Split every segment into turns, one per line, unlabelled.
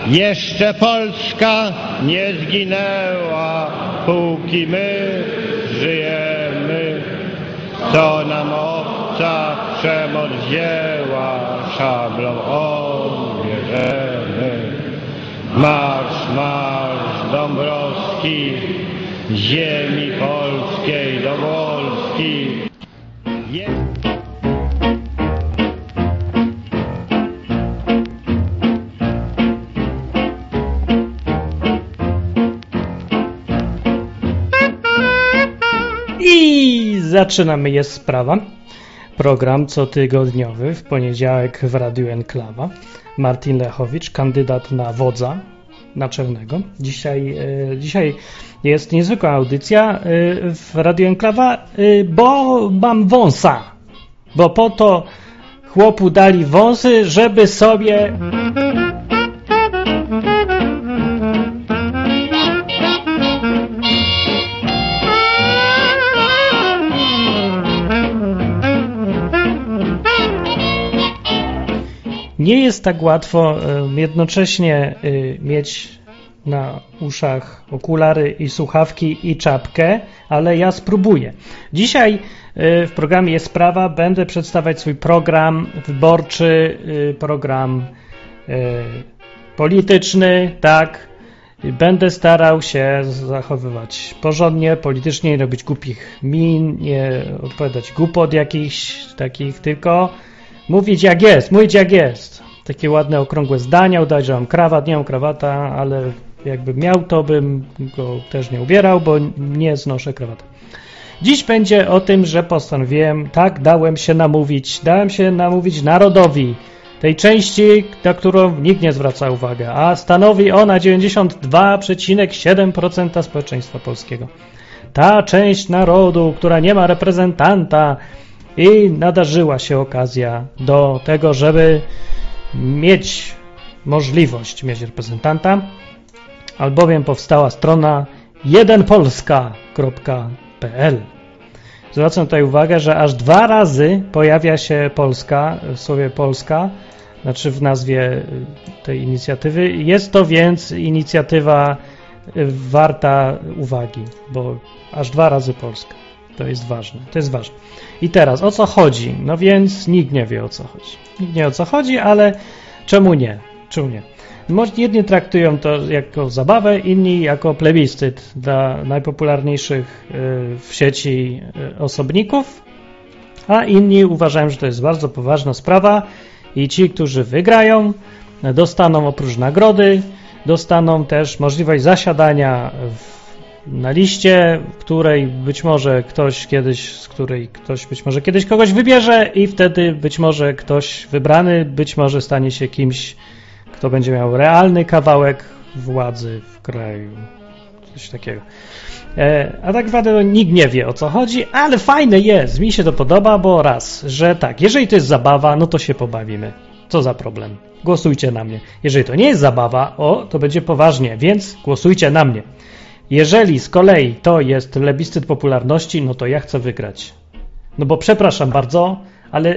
Jeszcze Polska nie zginęła, póki my żyjemy. Co nam obca przemoc wzięła, szablą odbierzemy. Marsz, marsz Dąbrowski, z ziemi polskiej do Polski.
I zaczynamy Jest Sprawa. Program cotygodniowy w poniedziałek w Radiu Enklawa. Martin Lechowicz, kandydat na wodza naczelnego. Dzisiaj jest niezwykła audycja w Radiu Enklawa, bo mam wąsa. Bo po to chłopu dali wąsy, żeby sobie... Nie jest tak łatwo jednocześnie mieć na uszach okulary i słuchawki i czapkę, ale ja spróbuję. Dzisiaj w programie Jest Sprawa będę przedstawiać swój program wyborczy, program polityczny, tak. Będę starał się zachowywać porządnie, politycznie, nie robić głupich min, nie odpowiadać głupot jakichś takich, tylko mówić jak jest. Takie ładne, okrągłe zdania, udać, że mam krawat, nie mam krawata, ale jakbym miał, to bym go też nie ubierał, bo nie znoszę krawata. Dziś będzie o tym, że postanowiłem, tak, dałem się namówić narodowi, tej części, na którą nikt nie zwraca uwagi, a stanowi ona 92,7% społeczeństwa polskiego. Ta część narodu, która nie ma reprezentanta, i nadarzyła się okazja do tego, żeby mieć możliwość mieć reprezentanta, albowiem powstała strona jedenpolska.pl. Zwracam tutaj uwagę, że aż 2 razy pojawia się Polska, w słowie Polska, znaczy w nazwie tej inicjatywy. Jest to więc inicjatywa warta uwagi, bo aż 2 razy Polska. To jest ważne. I teraz, o co chodzi? No więc nikt nie wie, o co chodzi. Nikt nie wie, o co chodzi, ale czemu nie? Jedni traktują to jako zabawę, inni jako plebiscyt dla najpopularniejszych w sieci osobników, a inni uważają, że to jest bardzo poważna sprawa i ci, którzy wygrają, dostaną oprócz nagrody, dostaną też możliwość zasiadania na liście, w której być może ktoś kiedyś kogoś wybierze i wtedy być może ktoś wybrany stanie się kimś, kto będzie miał realny kawałek władzy w kraju. Coś takiego. A tak naprawdę nikt nie wie, o co chodzi, ale fajne jest, mi się to podoba, bo raz, że tak, jeżeli to jest zabawa, no to się pobawimy. Co za problem? Głosujcie na mnie. Jeżeli to nie jest zabawa, to będzie poważnie, więc głosujcie na mnie. Jeżeli z kolei to jest plebiscyt popularności, no to ja chcę wygrać. No bo przepraszam bardzo, ale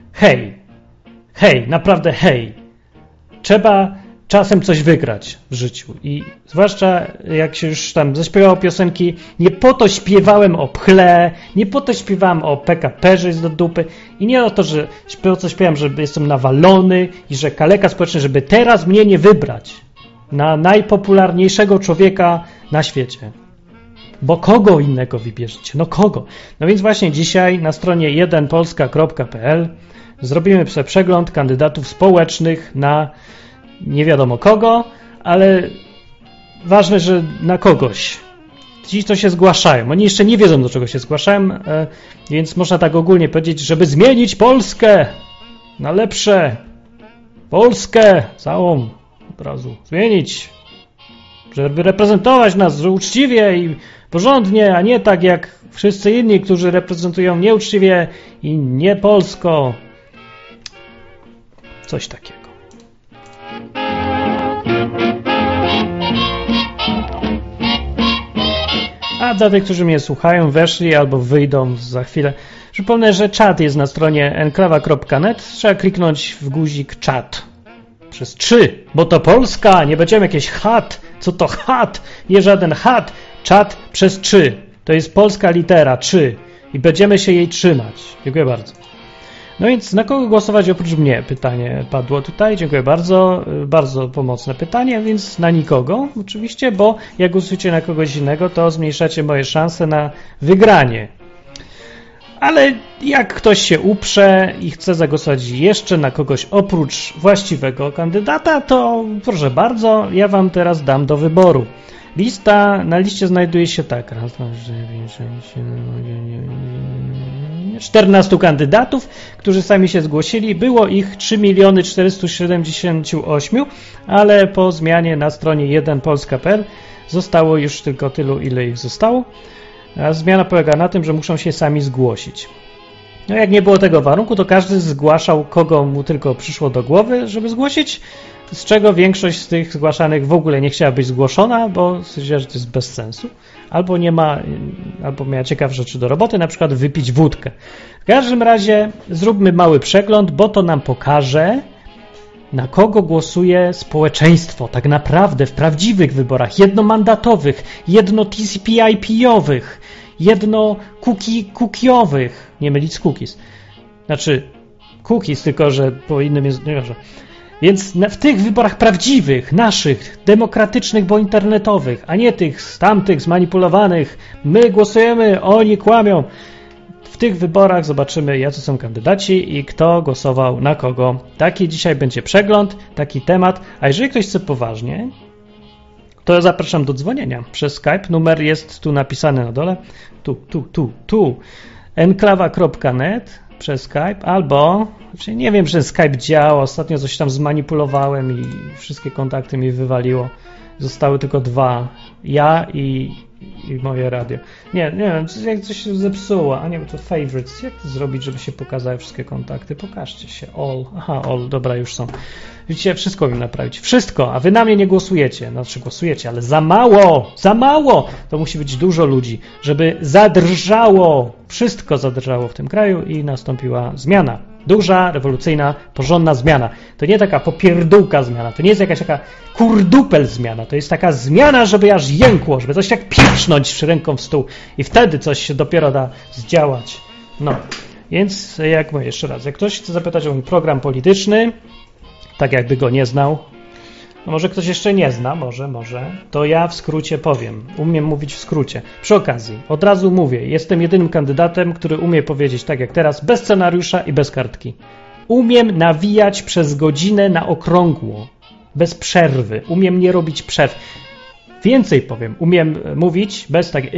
naprawdę trzeba czasem coś wygrać w życiu. I zwłaszcza jak się już tam zaśpiewało piosenki, nie po to śpiewałem o pchle, nie po to śpiewałem o PKP, że jest do dupy i nie o to, że śpiewałem, że jestem nawalony i że kaleka społeczny, żeby teraz mnie nie wybrać na najpopularniejszego człowieka na świecie. Bo kogo innego wybierzecie? No kogo? No więc właśnie dzisiaj na stronie jedenpolska.pl zrobimy sobie przegląd kandydatów społecznych na nie wiadomo kogo, ale ważne, że na kogoś. Ci, co się zgłaszają. Oni jeszcze nie wiedzą, do czego się zgłaszają, więc można tak ogólnie powiedzieć, żeby zmienić Polskę na lepsze. Polskę całą od razu zmienić, żeby reprezentować nas uczciwie i porządnie, a nie tak jak wszyscy inni, którzy reprezentują nieuczciwie i nie polsko. Coś takiego. A dla tych, którzy mnie słuchają, weszli albo wyjdą za chwilę, przypomnę, że czat jest na stronie enklawa.net. Trzeba kliknąć w guzik czat. przez 3, bo to Polska, nie będziemy jakieś chat. Co to chat? Nie żaden chat. Czat przez 3. To jest polska litera 3 i będziemy się jej trzymać. Dziękuję bardzo. No więc na kogo głosować oprócz mnie? Pytanie padło tutaj. Dziękuję bardzo. Bardzo pomocne pytanie, więc na nikogo oczywiście, bo jak głosujecie na kogoś innego, to zmniejszacie moje szanse na wygranie. Ale jak ktoś się uprze i chce zagłosować jeszcze na kogoś oprócz właściwego kandydata, to proszę bardzo, ja wam teraz dam do wyboru. Na liście znajduje się tak, 14 kandydatów, którzy sami się zgłosili. Było ich 3 478 000, ale po zmianie na stronie 1polska.pl zostało już tylko tylu, ile ich zostało. A zmiana polega na tym, że muszą się sami zgłosić. No jak nie było tego warunku, to każdy zgłaszał, kogo mu tylko przyszło do głowy, żeby zgłosić, z czego większość z tych zgłaszanych w ogóle nie chciała być zgłoszona, bo stwierdziła, że to jest bez sensu, albo miała ciekawe rzeczy do roboty, na przykład wypić wódkę. W każdym razie zróbmy mały przegląd, bo to nam pokaże, na kogo głosuje społeczeństwo tak naprawdę w prawdziwych wyborach, jednomandatowych, jedno-TCP/IP-owych, jedno-cookie'owych, nie mylić z cookies. Znaczy cookies, tylko że po innym jest... Więc w tych wyborach prawdziwych, naszych, demokratycznych, bo internetowych, a nie tych tamtych zmanipulowanych, my głosujemy, oni kłamią. W tych wyborach zobaczymy, jacy są kandydaci i kto głosował na kogo. Taki dzisiaj będzie przegląd, taki temat. A jeżeli ktoś chce poważnie, to zapraszam do dzwonienia przez Skype. Numer jest tu napisany na dole. Tu. enklawa.net przez Skype albo, nie wiem, że Skype działa. Ostatnio coś tam zmanipulowałem i wszystkie kontakty mi wywaliło. Zostały tylko 2. Ja i moje radio. Nie wiem, jak coś się zepsuło. A nie, bo to favorites. Jak to zrobić, żeby się pokazały wszystkie kontakty? Pokażcie się. All. Aha, all. Dobra, już są. Widzicie, wszystko mi naprawić. Wszystko. A wy na mnie nie głosujecie. Znaczy głosujecie, ale za mało. Za mało. To musi być dużo ludzi, żeby zadrżało. Wszystko zadrżało w tym kraju i nastąpiła zmiana. Duża, rewolucyjna, porządna zmiana. To nie taka popierdółka zmiana. To nie jest jakaś taka kurdupel zmiana. To jest taka zmiana, żeby aż jękło, żeby coś tak pieprznąć ręką w stół. I wtedy coś się dopiero da zdziałać. No, więc jak mówię jeszcze raz, jak ktoś chce zapytać o mój program polityczny, tak jakby go nie znał, no może ktoś jeszcze nie zna, może, to ja w skrócie powiem. Umiem mówić w skrócie. Przy okazji, od razu mówię, jestem jedynym kandydatem, który umie powiedzieć tak jak teraz, bez scenariusza i bez kartki. Umiem nawijać przez godzinę na okrągło, bez przerwy. Umiem nie robić przerw. Więcej powiem, umiem mówić bez tak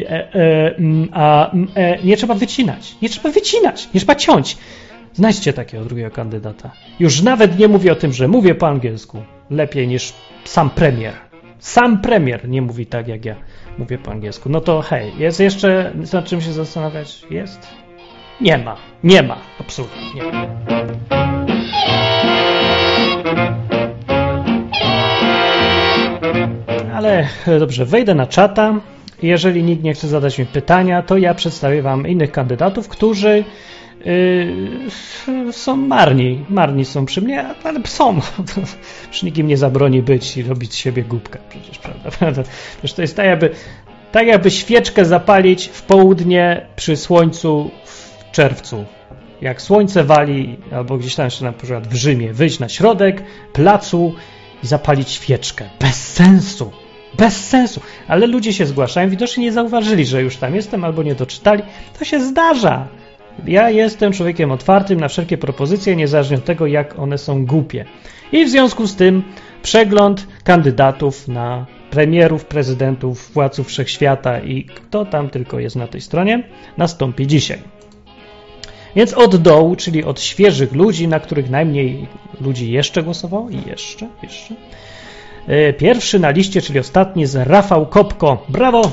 nie trzeba wycinać, nie trzeba ciąć. Znajdźcie takiego drugiego kandydata. Już nawet nie mówię o tym, że mówię po angielsku lepiej niż sam premier. Sam premier nie mówi tak, jak ja mówię po angielsku. No to hej, jest jeszcze nad czym się zastanawiać? Jest? Nie ma. Absolutnie nie ma. Ale dobrze, wejdę na czata. Jeżeli nikt nie chce zadać mi pytania, to ja przedstawię wam innych kandydatów, którzy są marni są przy mnie, ale są. Przecież nikt im nie zabroni być i robić z siebie głupkę. Przecież, prawda? Przecież to jest tak jakby świeczkę zapalić w południe przy słońcu w czerwcu. Jak słońce wali, albo gdzieś tam jeszcze na przykład w Rzymie, wyjść na środek placu i zapalić świeczkę. Bez sensu. Ale ludzie się zgłaszają, widocznie nie zauważyli, że już tam jestem, albo nie doczytali. To się zdarza. Ja jestem człowiekiem otwartym na wszelkie propozycje, niezależnie od tego, jak one są głupie. I w związku z tym przegląd kandydatów na premierów, prezydentów, władców wszechświata i kto tam tylko jest na tej stronie, nastąpi dzisiaj. Więc od dołu, czyli od świeżych ludzi, na których najmniej ludzi jeszcze głosowało i jeszcze. Pierwszy na liście, czyli ostatni, jest Rafał Kopko. Brawo!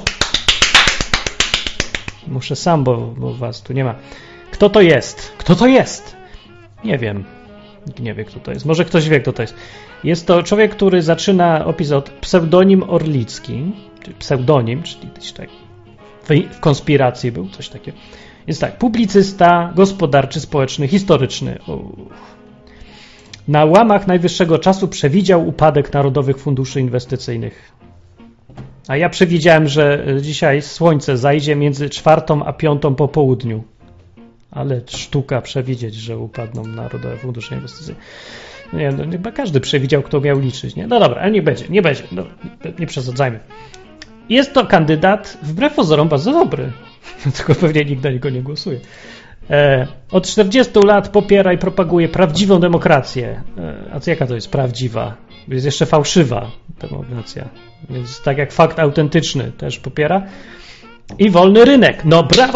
Muszę sam, bo was tu nie ma. Kto to jest? Nie wiem. Nikt nie wie, kto to jest. Może ktoś wie, kto to jest. Jest to człowiek, który zaczyna opis od pseudonim Orlicki, czyli pseudonim, czyli gdzieś tak w konspiracji był, coś takiego. Jest tak, publicysta, gospodarczy, społeczny, historyczny. na łamach najwyższego czasu przewidział upadek narodowych funduszy inwestycyjnych. A ja przewidziałem, że dzisiaj słońce zajdzie między 4 a 5 po południu. Ale sztuka przewidzieć, że upadną narodowe fundusze inwestycyjne. Nie, no, chyba każdy przewidział, kto miał liczyć. Nie? No dobra, ale nie będzie. No, nie przesadzajmy. Jest to kandydat, wbrew pozorom, bardzo dobry. Tylko pewnie nikt na niego nie głosuje. Od 40 lat popiera i propaguje prawdziwą demokrację. A co jaka to jest prawdziwa? Jest jeszcze fałszywa demokracja. Więc tak jak fakt autentyczny też popiera. I wolny rynek. No brawo.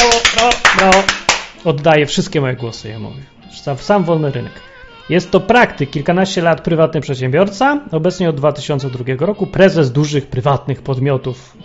Oddaję wszystkie moje głosy, ja mówię. Sam wolny rynek. Jest to praktyk, kilkanaście lat prywatny przedsiębiorca, obecnie od 2002 roku prezes dużych prywatnych podmiotów.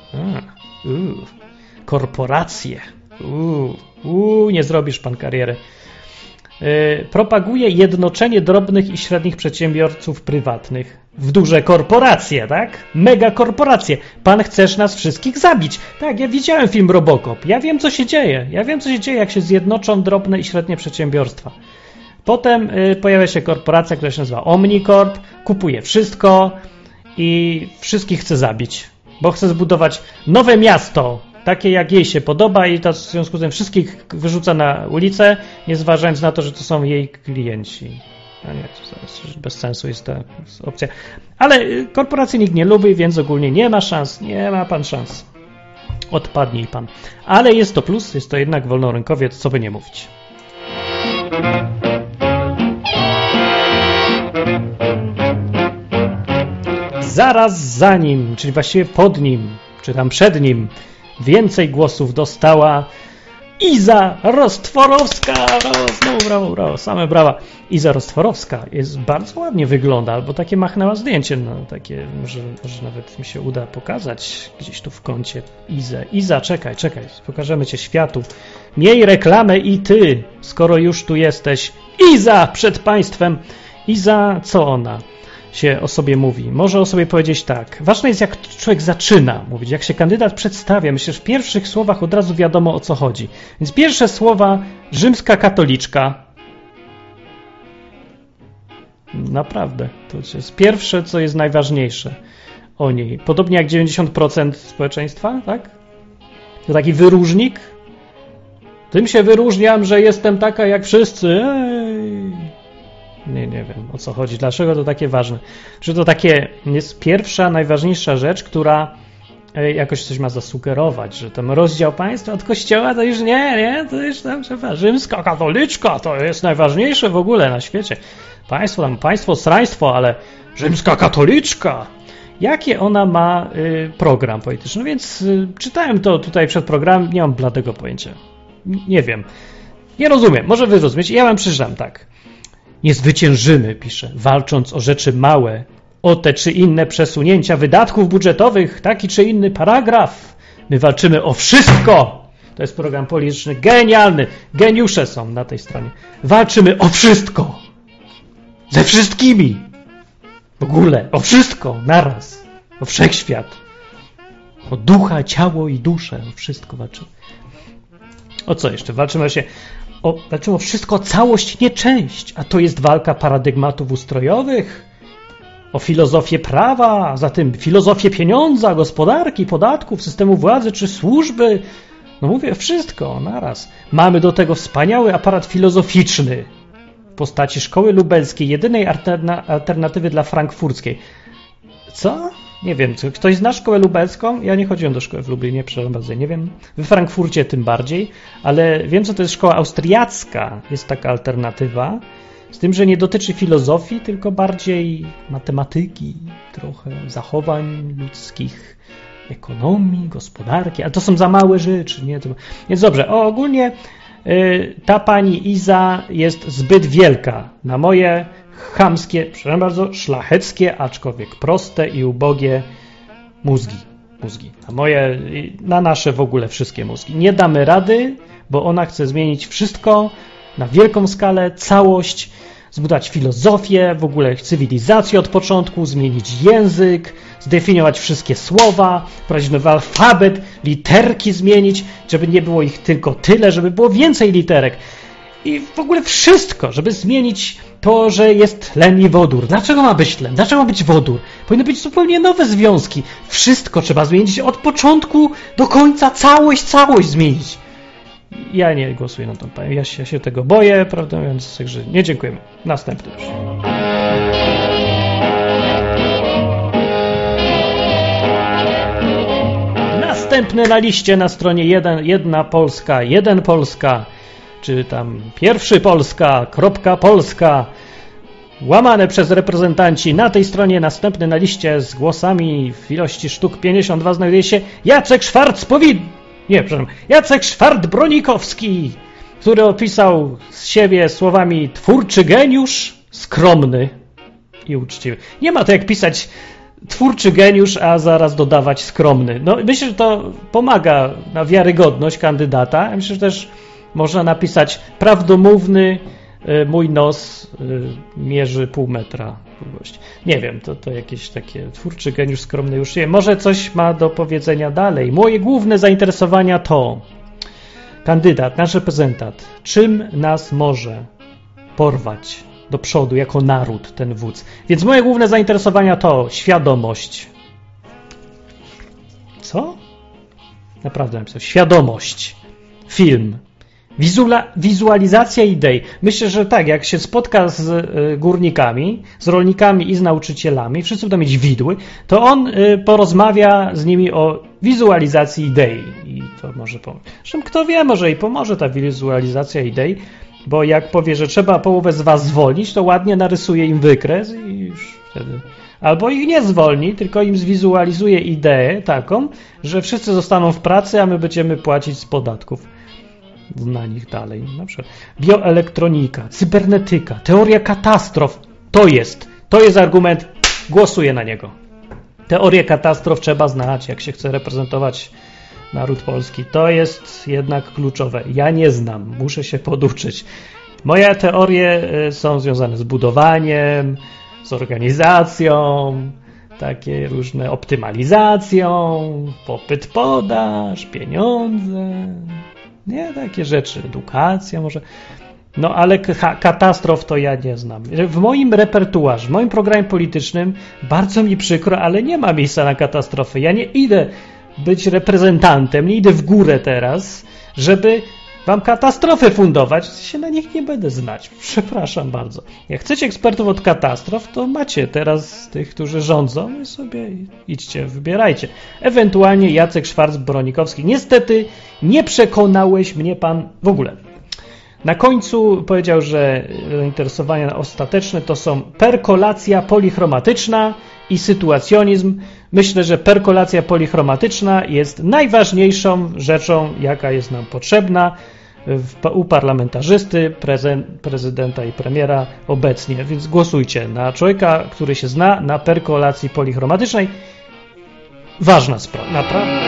Korporacje. Nie zrobisz pan kariery. Propaguje jednoczenie drobnych i średnich przedsiębiorców prywatnych w duże korporacje, tak? Mega korporacje. Pan chcesz nas wszystkich zabić. Tak, ja widziałem film Robocop. Ja wiem, co się dzieje. Jak się zjednoczą drobne i średnie przedsiębiorstwa. Potem pojawia się korporacja, która się nazywa Omnicorp, kupuje wszystko i wszystkich chce zabić, bo chce zbudować nowe miasto, takie jak jej się podoba i to w związku z tym wszystkich wyrzuca na ulicę, nie zważając na to, że to są jej klienci. A nie, to bez sensu jest ta opcja. Ale korporacji nikt nie lubi, więc ogólnie nie ma szans, nie ma pan szans. Odpadnij pan. Ale jest to plus, jest to jednak wolnorynkowiec, co by nie mówić. Zaraz za nim, czyli właściwie pod nim, czy tam przed nim, więcej głosów dostała Iza Rostworowska. Znowu brawo, same brawa. Iza Rostworowska bardzo ładnie wygląda, albo takie machnęła zdjęcie, no takie, może nawet mi się uda pokazać gdzieś tu w kącie Izę. Iza, czekaj, pokażemy cię światu. Miej reklamę i ty, skoro już tu jesteś. Iza przed państwem. Iza, co ona się o sobie mówi? Może o sobie powiedzieć tak. Ważne jest, jak człowiek zaczyna mówić, jak się kandydat przedstawia. Myślę, że w pierwszych słowach od razu wiadomo, o co chodzi. Więc pierwsze słowa: rzymska katoliczka. Naprawdę. To jest pierwsze, co jest najważniejsze o niej. Podobnie jak 90% społeczeństwa, tak? To taki wyróżnik. Tym się wyróżniam, że jestem taka jak wszyscy. Nie wiem, o co chodzi. Dlaczego to takie ważne? Czy to takie jest pierwsza, najważniejsza rzecz, która jakoś coś ma zasugerować, że ten rozdział państwa od kościoła to już nie, to już tam trzeba. Rzymska katoliczka to jest najważniejsze w ogóle na świecie. Państwo, sraństwo, ale rzymska katoliczka. Jakie ona ma program polityczny? No więc czytałem to tutaj przed programem, nie mam bladego pojęcia. Nie wiem. Nie rozumiem. Może wy rozumiecie. Ja wam przeczytam tak. Nie zwyciężymy, pisze, walcząc o rzeczy małe, o te czy inne przesunięcia wydatków budżetowych, taki czy inny paragraf. My walczymy o wszystko. To jest program polityczny genialny. Geniusze są na tej stronie. Walczymy o wszystko. Ze wszystkimi. W ogóle. O wszystko. Naraz. O wszechświat. O ducha, ciało i duszę. O wszystko walczymy. O co jeszcze? Walczymy o wszystko, całość, nie część. A to jest walka paradygmatów ustrojowych. O filozofię prawa, zatem filozofię pieniądza, gospodarki, podatków, systemu władzy czy służby. No mówię, wszystko naraz. Mamy do tego wspaniały aparat filozoficzny w postaci szkoły lubelskiej, jedynej alternatywy dla frankfurckiej. Co? Nie wiem, czy ktoś zna szkołę lubelską? Ja nie chodziłem do szkoły w Lublinie, przepraszam bardzo, nie wiem. We Frankfurcie tym bardziej, ale wiem, co to jest szkoła austriacka. Jest taka alternatywa, z tym, że nie dotyczy filozofii, tylko bardziej matematyki, trochę zachowań ludzkich, ekonomii, gospodarki, ale to są za małe rzeczy, nie? Więc dobrze, ogólnie ta pani Iza jest zbyt wielka na moje chamskie, przepraszam bardzo, szlacheckie, aczkolwiek proste i ubogie mózgi. Na nasze w ogóle wszystkie mózgi. Nie damy rady, bo ona chce zmienić wszystko na wielką skalę, całość, zbudować filozofię, w ogóle cywilizację od początku, zmienić język, zdefiniować wszystkie słowa, wprowadzić nowy alfabet, literki zmienić, żeby nie było ich tylko tyle, żeby było więcej literek. i w ogóle wszystko, żeby zmienić to, że jest tlen i wodór. Dlaczego ma być tlen? Dlaczego ma być wodór? Powinny być zupełnie nowe związki. Wszystko trzeba zmienić od początku do końca, całość zmienić. Ja nie głosuję na tą panią. Ja się tego boję, prawdę mówiąc, także nie dziękujemy. Następny już. Następny na liście na stronie 1 Polska, 1 Polska, czy tam pierwszy Polska, kropka Polska, łamane przez reprezentanci. Na tej stronie następny na liście z głosami w ilości sztuk 52 znajduje się Jacek Szwart-Bronikowski, który opisał z siebie słowami twórczy geniusz, skromny i uczciwy. Nie ma to jak pisać twórczy geniusz, a zaraz dodawać skromny. No, myślę, że to pomaga na wiarygodność kandydata. Myślę, że też można napisać prawdomówny, mój nos mierzy pół metra długości. Nie wiem, to jakieś takie twórczy geniusz, skromny już nie. Może coś ma do powiedzenia dalej. Moje główne zainteresowania to kandydat, nasz reprezentant. Czym nas może porwać do przodu jako naród ten wódz? Więc moje główne zainteresowania to świadomość. Co? Naprawdę napisał. Świadomość. Film. Wizualizacja idei. Myślę, że tak, jak się spotka z górnikami, z rolnikami i z nauczycielami, wszyscy będą mieć widły, to on porozmawia z nimi o wizualizacji idei. I to może pomóc. Zresztą kto wie, może i pomoże ta wizualizacja idei, bo jak powie, że trzeba połowę z was zwolnić, to ładnie narysuje im wykres i już wtedy... Albo ich nie zwolni, tylko im zwizualizuje ideę taką, że wszyscy zostaną w pracy, a my będziemy płacić z podatków na nich dalej. Na przykład bioelektronika, cybernetyka, teoria katastrof. To jest argument, głosuję na niego. Teorię katastrof trzeba znać, jak się chce reprezentować naród polski. To jest jednak kluczowe. Ja nie znam, muszę się poduczyć. Moje teorie są związane z budowaniem, z organizacją, takie różne optymalizacją, popyt, podaż, pieniądze, nie, takie rzeczy, edukacja może. No ale katastrof to ja nie znam. W moim repertuarze, w moim programie politycznym bardzo mi przykro, ale nie ma miejsca na katastrofy. Ja nie idę być reprezentantem, nie idę w górę teraz, żeby wam katastrofy fundować, się na nich nie będę znać. Przepraszam bardzo. Jak chcecie ekspertów od katastrof, to macie teraz tych, którzy rządzą i sobie idźcie, wybierajcie. Ewentualnie Jacek Szwarc-Bronikowski. Niestety nie przekonałeś mnie pan w ogóle. Na końcu powiedział, że zainteresowania ostateczne to są perkolacja polichromatyczna i sytuacjonizm. Myślę, że perkolacja polichromatyczna jest najważniejszą rzeczą, jaka jest nam potrzebna u parlamentarzysty, prezydenta i premiera obecnie. Więc głosujcie na człowieka, który się zna na perkolacji polichromatycznej. Ważna sprawa, naprawdę.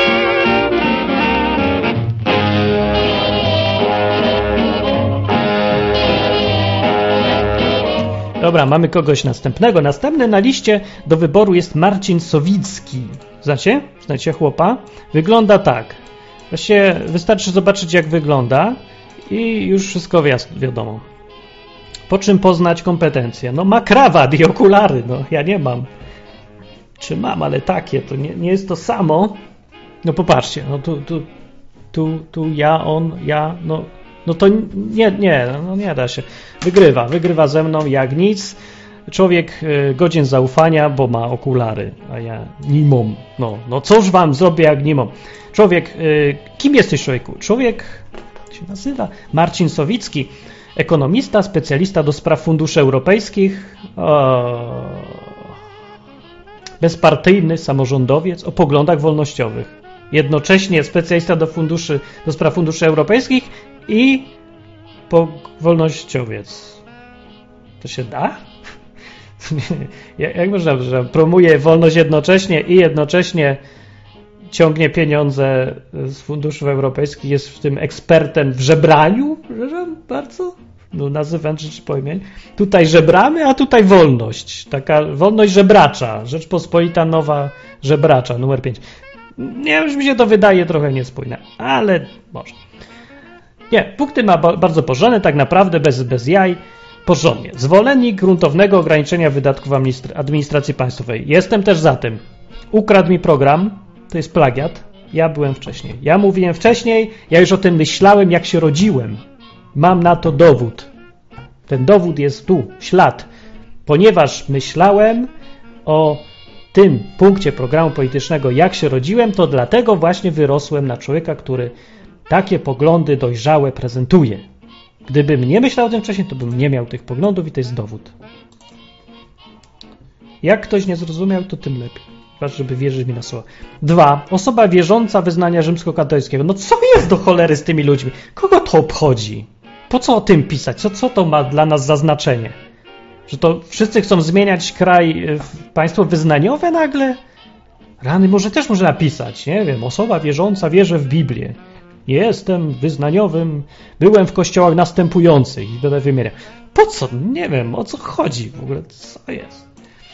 Dobra, mamy kogoś następnego. Następny na liście do wyboru jest Marcin Sowicki. Znacie? Znacie chłopa? Wygląda tak. Właściwie wystarczy zobaczyć, jak wygląda i już wszystko wiadomo. Po czym poznać kompetencje? No ma krawat i okulary. No ja nie mam. Czy mam, ale takie. To nie jest to samo. No popatrzcie. No tu ja, on, ja, no to nie da się. Wygrywa ze mną jak nic. Człowiek godzien zaufania, bo ma okulary, a ja nie mam. No cóż wam zrobię, jak nie mam. Człowiek, kim jesteś, człowieku? Człowiek się nazywa Marcin Sowicki, ekonomista, specjalista do spraw funduszy europejskich, bezpartyjny samorządowiec o poglądach wolnościowych. Jednocześnie specjalista do spraw funduszy europejskich i wolnościowiec. To się da? Jak można, że promuje wolność jednocześnie i jednocześnie ciągnie pieniądze z funduszów europejskich, jest w tym ekspertem w żebraniu? Bardzo? No nazywam rzecz po imieniu. Tutaj żebramy, a tutaj wolność. Taka wolność żebracza. Rzeczpospolita Nowa żebracza, numer 5. Nie, już mi się to wydaje trochę niespójne, ale może. Nie, punkty ma bardzo porządne, tak naprawdę bez jaj, porządnie. Zwolennik gruntownego ograniczenia wydatków administracji państwowej. Jestem też za tym. Ukradł mi program, to jest plagiat. Ja byłem wcześniej. Ja mówiłem wcześniej, ja już o tym myślałem, jak się rodziłem. Mam na to dowód. Ten dowód jest tu, ślad. Ponieważ myślałem o tym punkcie programu politycznego, jak się rodziłem, to dlatego właśnie wyrosłem na człowieka, który takie poglądy dojrzałe prezentuje. Gdybym nie myślał o tym wcześniej, to bym nie miał tych poglądów i to jest dowód. Jak ktoś nie zrozumiał, to tym lepiej. Ważne, żeby wierzyć mi na słowo. 2. Osoba wierząca wyznania rzymskokatolickiego. No co jest do cholery z tymi ludźmi? Kogo to obchodzi? Po co o tym pisać? Co to ma dla nas za znaczenie? Że to wszyscy chcą zmieniać kraj w państwo wyznaniowe nagle? Rany, może też można napisać, nie wiem, osoba wierząca wierzy w Biblię. Jestem wyznaniowym, byłem w kościołach następujących i będę wymieniał. Po co? Nie wiem, o co chodzi w ogóle, co jest?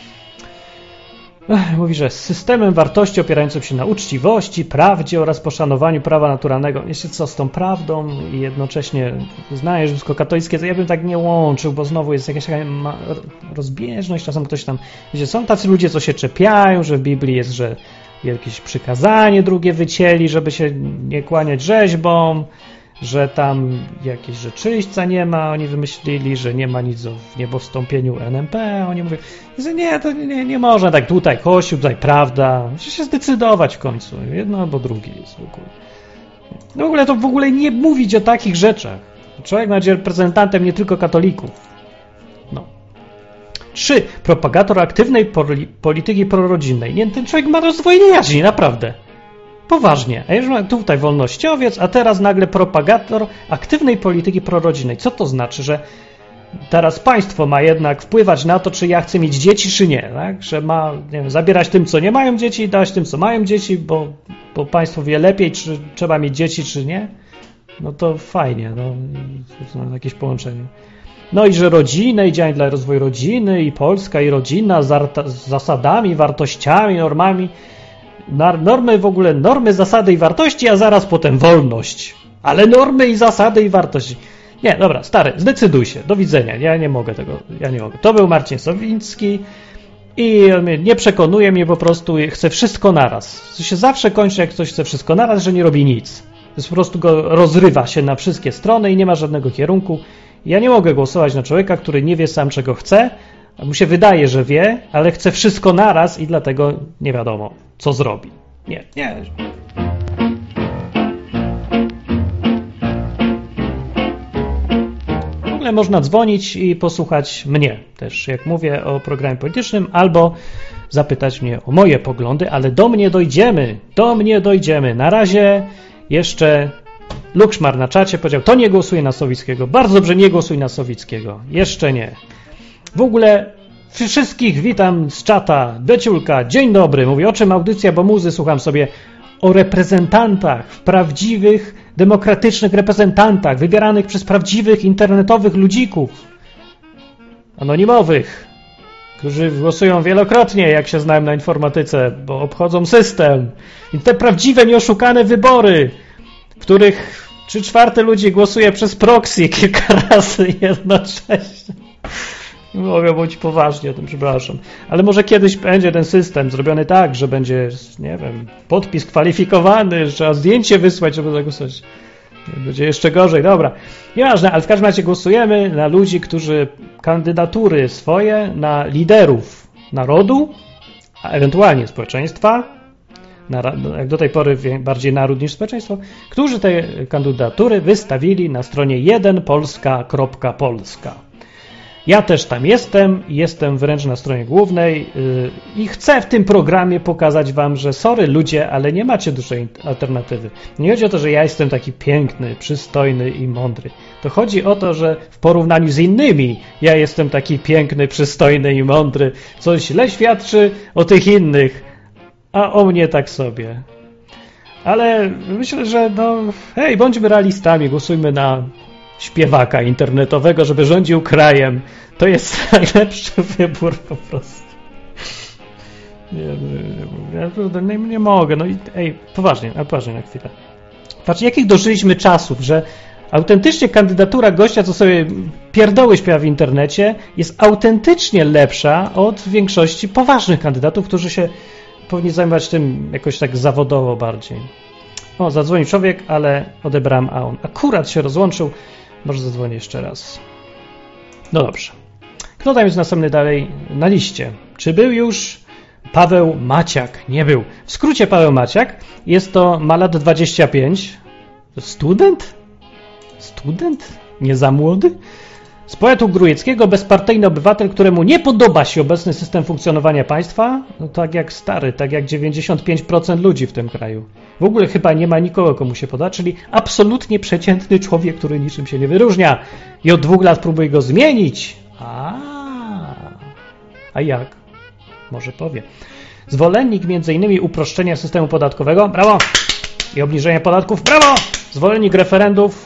Mówi, że z systemem wartości opierającym się na uczciwości, prawdzie oraz poszanowaniu prawa naturalnego. Jeszcze co z tą prawdą i jednocześnie wyznanie rzymskokatolickie, to ja bym tak nie łączył, bo znowu jest jakaś rozbieżność, czasem ktoś tam, wiecie, są tacy ludzie, co się czepiają, że w Biblii jest, że jakieś przykazanie drugie wycięli, żeby się nie kłaniać rzeźbom, że tam jakieś rzeczywistca nie ma, oni wymyślili, że nie ma nic o niebowstąpieniu NMP, oni mówią, że nie, to nie można tak tutaj kościół, tutaj prawda, musi się zdecydować w końcu, jedno albo drugie jest w ogóle. No w ogóle nie mówić o takich rzeczach. Człowiek ma być reprezentantem nie tylko katolików. No. 3. Propagator aktywnej polityki prorodzinnej. Nie, ten człowiek ma rozdwojenie jaźni, naprawdę. Poważnie. A już mam tutaj wolnościowiec, a teraz nagle propagator aktywnej polityki prorodzinnej. Co to znaczy, że teraz państwo ma jednak wpływać na to, czy ja chcę mieć dzieci, czy nie, tak? Że ma, nie wiem, zabierać tym, co nie mają dzieci i dać tym, co mają dzieci, bo państwo wie lepiej, czy trzeba mieć dzieci, czy nie? No to fajnie, no jakieś połączenie. No i że rodzinę i działania dla rozwoju rodziny i Polska i rodzina z zasadami, wartościami, normami. Normy w ogóle, normy, zasady i wartości, a zaraz potem wolność. Ale normy i zasady i wartości. Nie, dobra, stary, zdecyduj się, do widzenia, ja nie mogę. To był Marcin Sowiński i nie przekonuje mnie po prostu, chce wszystko naraz. To się zawsze kończy, jak ktoś chce wszystko naraz, że nie robi nic. To jest po prostu go rozrywa się na wszystkie strony i nie ma żadnego kierunku. Ja nie mogę głosować na człowieka, który nie wie sam, czego chce, a mu się wydaje, że wie, ale chce wszystko naraz i dlatego nie wiadomo, co zrobi. Nie. W ogóle można dzwonić i posłuchać mnie też, jak mówię o programie politycznym, albo zapytać mnie o moje poglądy, ale do mnie dojdziemy. Na razie jeszcze Lukszmar na czacie powiedział, to nie głosuje na Sowickiego. Bardzo dobrze, nie głosuj na Sowickiego. Jeszcze nie. W ogóle wszystkich witam z czata. Beciulka, dzień dobry. Mówię, o czym audycja, bo muzy słucham sobie o reprezentantach, prawdziwych, demokratycznych reprezentantach, wybieranych przez prawdziwych internetowych ludzików, anonimowych, którzy głosują wielokrotnie, jak się znałem na informatyce, bo obchodzą system. I te prawdziwe, nieoszukane wybory, w których 3/4 ludzi głosuje przez proxy kilka razy jednocześnie. Nie mogę mówić poważnie o tym, przepraszam. Ale może kiedyś będzie ten system zrobiony tak, że będzie, nie wiem, podpis kwalifikowany, że trzeba zdjęcie wysłać, żeby zagłosować. Będzie jeszcze gorzej, dobra. Nieważne, ale w każdym razie głosujemy na ludzi, którzy kandydatury swoje na liderów narodu, a ewentualnie społeczeństwa, jak do tej pory bardziej naród niż społeczeństwo, którzy te kandydatury wystawili na stronie 1polska.polska. Ja też tam jestem wręcz na stronie głównej i chcę w tym programie pokazać wam, że sorry ludzie, ale nie macie dużej alternatywy. Nie chodzi o to, że ja jestem taki piękny, przystojny i mądry. To chodzi o to, że w porównaniu z innymi ja jestem taki piękny, przystojny i mądry, co źle świadczy o tych innych, a o mnie tak sobie. Ale myślę, że hej, bądźmy realistami, głosujmy na śpiewaka internetowego, żeby rządził krajem. To jest najlepszy wybór po prostu. Nie mogę. No i poważnie na chwilę. Patrz, jakich dożyliśmy czasów, że Autentycznie kandydatura gościa, co sobie pierdoły śpiewa w internecie, jest autentycznie lepsza od większości poważnych kandydatów, którzy się powinni zajmować tym jakoś tak zawodowo bardziej. O, zadzwonił człowiek, ale odebrałem, a on akurat się rozłączył. Może zadzwonię jeszcze raz. No dobrze. Kto tam jest następny dalej na liście? Czy był już Paweł Maciak? Nie był. W skrócie Paweł Maciak. Jest to, ma lat 25. Student? Student? Nie za młody? Z powiatu grójeckiego, bezpartyjny obywatel, któremu nie podoba się obecny system funkcjonowania państwa, no tak jak stary, tak jak 95% ludzi w tym kraju. W ogóle chyba nie ma nikogo, komu się poda, czyli absolutnie przeciętny człowiek, który niczym się nie wyróżnia i od 2 lat próbuje go zmienić. A jak? Może powie. Zwolennik m.in. uproszczenia systemu podatkowego, brawo, i obniżenia podatków, brawo, zwolennik referendów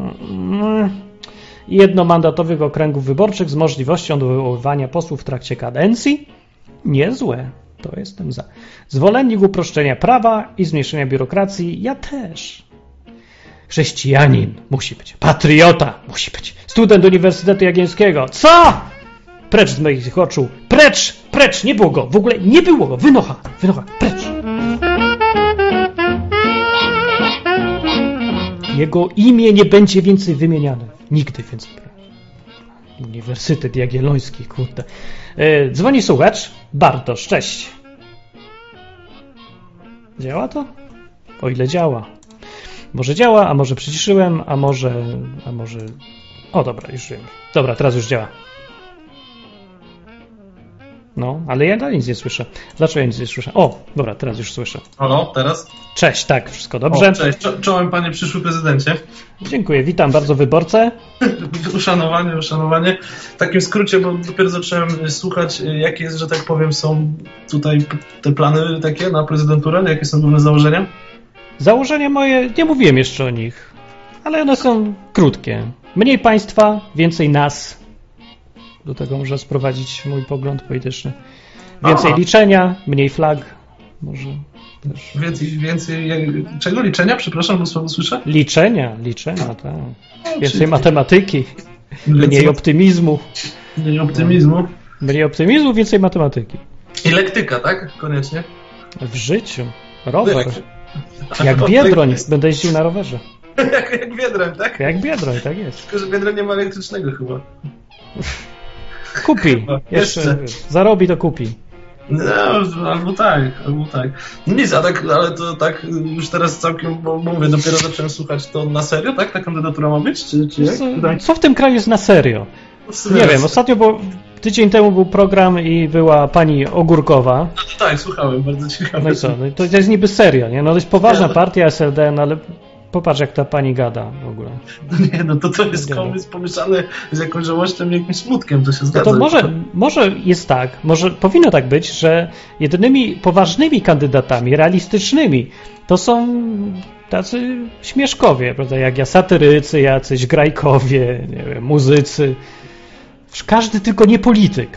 i jednomandatowych okręgów wyborczych z możliwością odwoływania posłów w trakcie kadencji. Niezłe, to jestem za. Zwolennik uproszczenia prawa i zmniejszenia biurokracji, ja też. Chrześcijanin musi być, patriota musi być, student Uniwersytetu Jagiellońskiego. Co? Precz z moich oczu, precz, nie było go, w ogóle nie było go, wynocha, precz. Jego imię nie będzie więcej wymieniane. Nigdy więcej. Uniwersytet Jagielloński, kurde. Dzwoni słuchacz. Bartosz, cześć. Działa to? O ile działa. Może działa, a może przyciszyłem, a może... O, dobra, już wiem. Dobra, teraz już działa. No, ale ja dalej nic nie słyszę. Dlaczego ja nic nie słyszę? O, dobra, teraz już słyszę.
Halo, teraz?
Cześć, tak, wszystko dobrze?
O, cześć, czołem panie przyszły prezydencie.
Dziękuję, witam bardzo wyborcę.
Uszanowanie. W takim skrócie, bo dopiero zacząłem słuchać, jakie jest, że tak powiem, są tutaj te plany takie na prezydenturę, jakie są główne założenia?
Założenia moje, nie mówiłem jeszcze o nich, ale one są krótkie. Mniej państwa, więcej nas. Do tego może sprowadzić mój pogląd polityczny. Więcej liczenia, mniej flag. Może też.
Więcej czego? Liczenia? Przepraszam, bo słabo słyszę?
Liczenia, tak. Więcej matematyki, mniej optymizmu. Mniej optymizmu, więcej matematyki.
I lektyka, tak? Koniecznie.
W życiu. Rower. Jak Biedroń. Będę jeździł na rowerze.
Jak Biedroń, tak?
Jak Biedroń, tak jest.
Tylko, że Biedroń nie ma elektrycznego chyba.
Kupi. Jeszcze. Zarobi, to kupi.
No, albo tak. Nic, ale to tak już teraz całkiem, bo mówię, dopiero zacząłem słuchać, to na serio, tak? Ta kandydatura ma być? Czy jak?
Co w tym kraju jest na serio? Nie wiem, ostatnio, bo tydzień temu był program i była pani Ogórkowa.
No to tak, słuchałem, bardzo ciekawe.
No i co? No to jest niby serio, nie? No to jest poważna partia SLD, no ale popatrz, jak ta pani gada w ogóle.
Nie, no to jest komizm pomieszany z jakąś żałością i jakimś smutkiem, to się zgadza.
No to może jest tak, może powinno tak być, że jedynymi poważnymi kandydatami, realistycznymi, to są tacy śmieszkowie, prawda? Jak ja, satyrycy, jacyś grajkowie, nie wiem, muzycy. Każdy tylko nie polityk.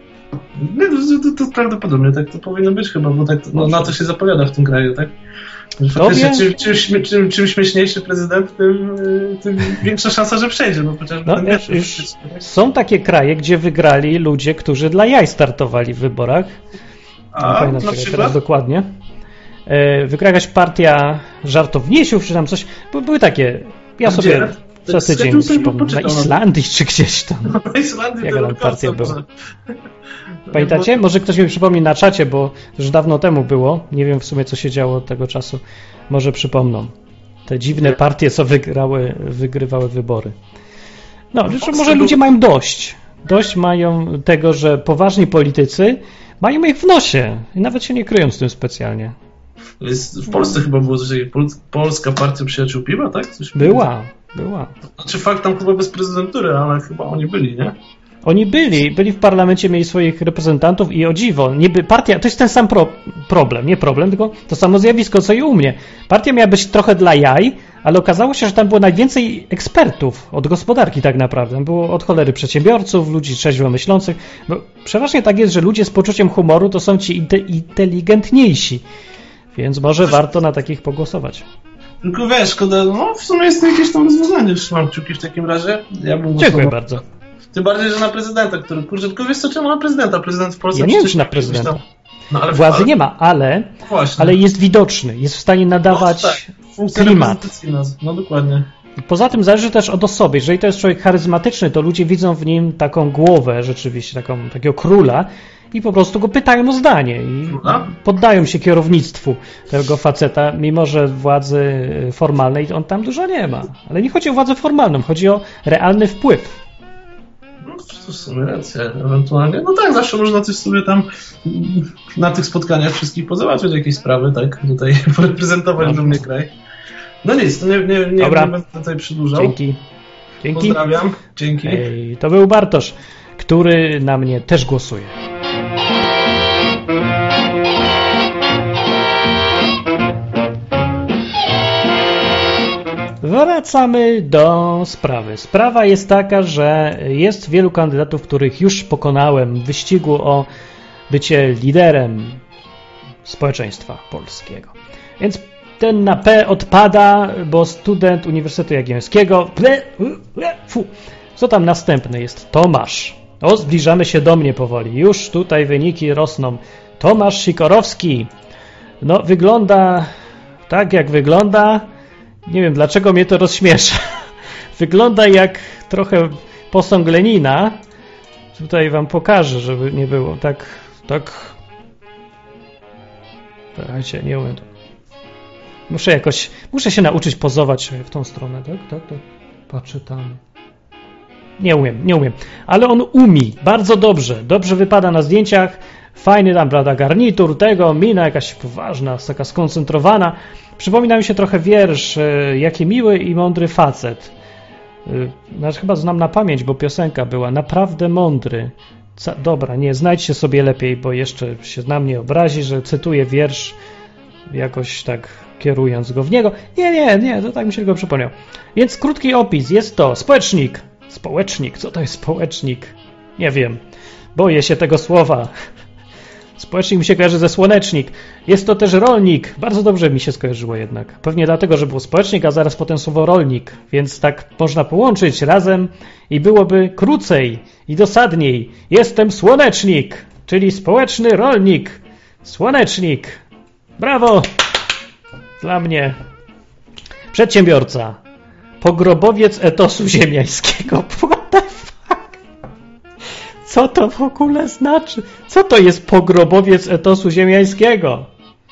To prawdopodobnie tak to powinno być chyba, bo tak na to się zapowiada w tym kraju, tak? Faktycznie, czym śmieszniejszy prezydent, tym większa szansa, że przejdzie. No, chociażby
są takie kraje, gdzie wygrali ludzie, którzy dla jaj startowali w wyborach.
Na przykład?
Teraz dokładnie. Wygrała jakaś partia żartowniesiów, czy tam coś. Były takie. Ja sobie za tydzień przypomnę. Na Islandii czy gdzieś tam.
Na Islandii
jaka tam partia była. Pamiętacie? Może ktoś mi przypomni na czacie, bo już dawno temu było. Nie wiem w sumie, co się działo od tego czasu. Może przypomną. Te dziwne partie, co wygrywały wybory. No, może ludzie mają dość. Dość mają tego, że poważni politycy mają ich w nosie. I nawet się nie kryją z tym specjalnie.
W Polsce chyba było coś takiego. Polska Partia Przyjaciół Piwa, tak?
Była.
Znaczy fakt tam chyba bez prezydentury, ale chyba oni byli, nie?
Oni byli w parlamencie, mieli swoich reprezentantów i o dziwo, niby partia, to jest ten sam problem, nie problem, tylko to samo zjawisko, co i u mnie. Partia miała być trochę dla jaj, ale okazało się, że tam było najwięcej ekspertów od gospodarki tak naprawdę. Było od cholery przedsiębiorców, ludzi trzeźwo myślących. Bo przeważnie tak jest, że ludzie z poczuciem humoru to są ci inteligentniejsi, więc może warto na takich pogłosować.
Tylko wiesz, szkoda, no w sumie jest to jakieś tam rozwiązanie, trzymam kciuki w takim razie. Ja bym
Dziękuję bardzo.
Tym bardziej, że na prezydenta, który, kurczę, tylko wiesz co, czemu na prezydenta? Prezydent w Polsce
Ja nie wiem,
przecież
czy na prezydenta.
tam- No, ale
Władzy nie ma,
Właśnie.
ale jest widoczny, jest w stanie nadawać
No, tak. Funkcja
klimat.
reprezentacyjna. No dokładnie.
Poza tym zależy też od osoby. Jeżeli to jest człowiek charyzmatyczny, to ludzie widzą w nim taką głowę rzeczywiście, takiego króla i po prostu go pytają o zdanie i
No.
poddają się kierownictwu tego faceta, mimo że władzy formalnej on tam dużo nie ma. Ale nie chodzi o władzę formalną, chodzi o realny wpływ.
No to w sumie racja, ewentualnie. No tak, zawsze można coś sobie tam na tych spotkaniach wszystkich pozałatwiać jakieś sprawy, tak? Tutaj poreprezentować dumny kraj. No nic, to nie
Dobra.
będę tutaj przedłużał.
Dzięki.
Pozdrawiam. Dzięki.
To był Bartosz, który na mnie też głosuje. Wracamy do sprawy. Sprawa jest taka, że jest wielu kandydatów, których już pokonałem w wyścigu o bycie liderem społeczeństwa polskiego. Więc ten na P odpada, bo student Uniwersytetu Jagiellońskiego. Co tam następny jest? Tomasz. O, zbliżamy się do mnie powoli. Już tutaj wyniki rosną. Tomasz Sikorowski. No, wygląda tak, jak wygląda. Nie wiem, dlaczego mnie to rozśmiesza. Wygląda jak trochę posąg Lenina. Tutaj wam pokażę, żeby nie było tak. Słuchajcie, nie umiem. Muszę się nauczyć pozować w tą stronę, tak. Patrzę tam. Nie umiem. Ale on bardzo dobrze wypada na zdjęciach. Fajny tam, prawda, garnitur tego, mina jakaś poważna, taka skoncentrowana. Przypomina mi się trochę wiersz Jaki miły i mądry facet. Znaczy, chyba znam na pamięć, bo piosenka była Naprawdę mądry. Dobra, nie, znajdźcie sobie lepiej, bo jeszcze się na mnie obrazi, że cytuję wiersz jakoś tak kierując go w niego. Nie, to tak mi się tylko przypomniał. Więc krótki opis. Jest to społecznik. Społecznik? Co to jest społecznik? Nie wiem. Boję się tego słowa. Społecznik mi się kojarzy ze słonecznik. Jest to też rolnik. Bardzo dobrze mi się skojarzyło jednak. Pewnie dlatego, że był społecznik, a zaraz potem słowo rolnik. Więc tak można połączyć razem i byłoby krócej i dosadniej. Jestem słonecznik, czyli społeczny rolnik. Słonecznik. Brawo! Dla mnie. Przedsiębiorca. Pogrobowiec etosu ziemiańskiego. What the fuck? Co to w ogóle znaczy? Co to jest pogrobowiec etosu ziemiańskiego?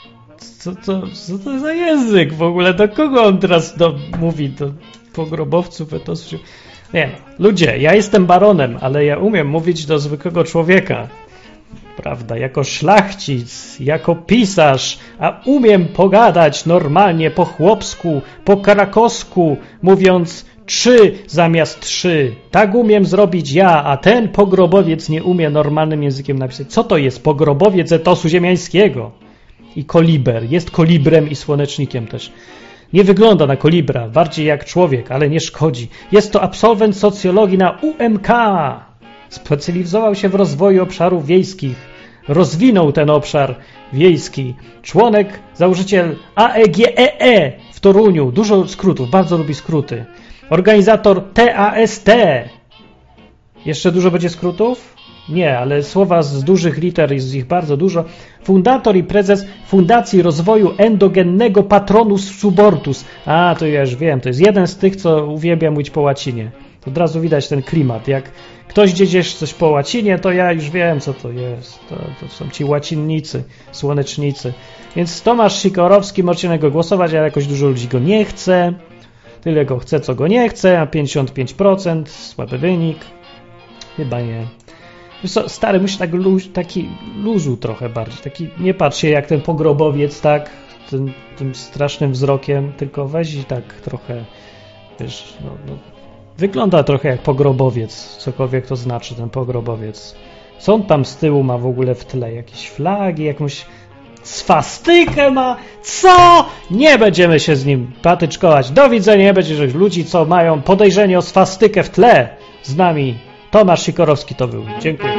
Co to za język w ogóle? Do kogo on teraz mówi? Do pogrobowców etosu ziemiańskiego? Nie, ludzie, ja jestem baronem, ale ja umiem mówić do zwykłego człowieka. Prawda, jako szlachcic, jako pisarz, a umiem pogadać normalnie po chłopsku, po krakowsku, mówiąc 3 zamiast 3. Tak umiem zrobić ja, a ten pogrobowiec nie umie normalnym językiem napisać. Co to jest pogrobowiec etosu ziemiańskiego? I koliber. Jest kolibrem i słonecznikiem też. Nie wygląda na kolibra, bardziej jak człowiek, ale nie szkodzi. Jest to absolwent socjologii na UMK. Specjalizował się w rozwoju obszarów wiejskich. Rozwinął ten obszar wiejski. Członek, założyciel AEGEE w Toruniu. Dużo skrótów, bardzo lubi skróty. Organizator TAST. Jeszcze dużo będzie skrótów? Nie, ale słowa z dużych liter, jest ich bardzo dużo. Fundator i prezes Fundacji Rozwoju Endogennego Patronus Subortus. A, to ja już wiem, to jest jeden z tych, co uwielbiam mówić po łacinie. To od razu widać ten klimat. Jak ktoś gdzieś coś po łacinie, to ja już wiem, co to jest. To są ci łacinnicy, słonecznicy. Więc Tomasz Sikorowski, możecie na niego głosować, ale jakoś dużo ludzi go nie chce. Tyle go chce, co go nie chce, a 55%, słaby wynik. Chyba nie. Wiesz co, stary, musi taki luzu trochę bardziej. Taki, nie patrz się jak ten pogrobowiec, tak, tym strasznym wzrokiem, tylko weź i tak trochę, wiesz, wygląda trochę jak pogrobowiec, cokolwiek to znaczy ten pogrobowiec. Co on tam z tyłu ma w ogóle w tle? Jakieś flagi, jakąś swastykę ma? Co? Nie będziemy się z nim patyczkować. Do widzenia, nie będzie ludzi, co mają podejrzenie o swastykę w tle z nami. Tomasz Sikorowski to był. Dziękuję.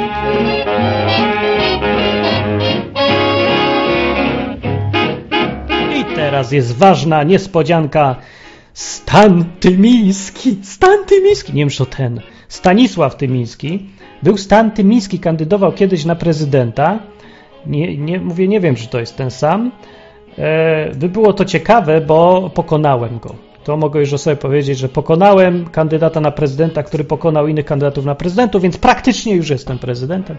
I teraz teraz jest ważna niespodzianka. Stan Tymiński. Nie wiem, co ten. Stanisław Tymiński. Był Stan Tymiński, kandydował kiedyś na prezydenta. Nie wiem, czy to jest ten sam. By było to ciekawe, bo pokonałem go. To mogę już o sobie powiedzieć, że pokonałem kandydata na prezydenta, który pokonał innych kandydatów na prezydentów, więc praktycznie już jestem prezydentem.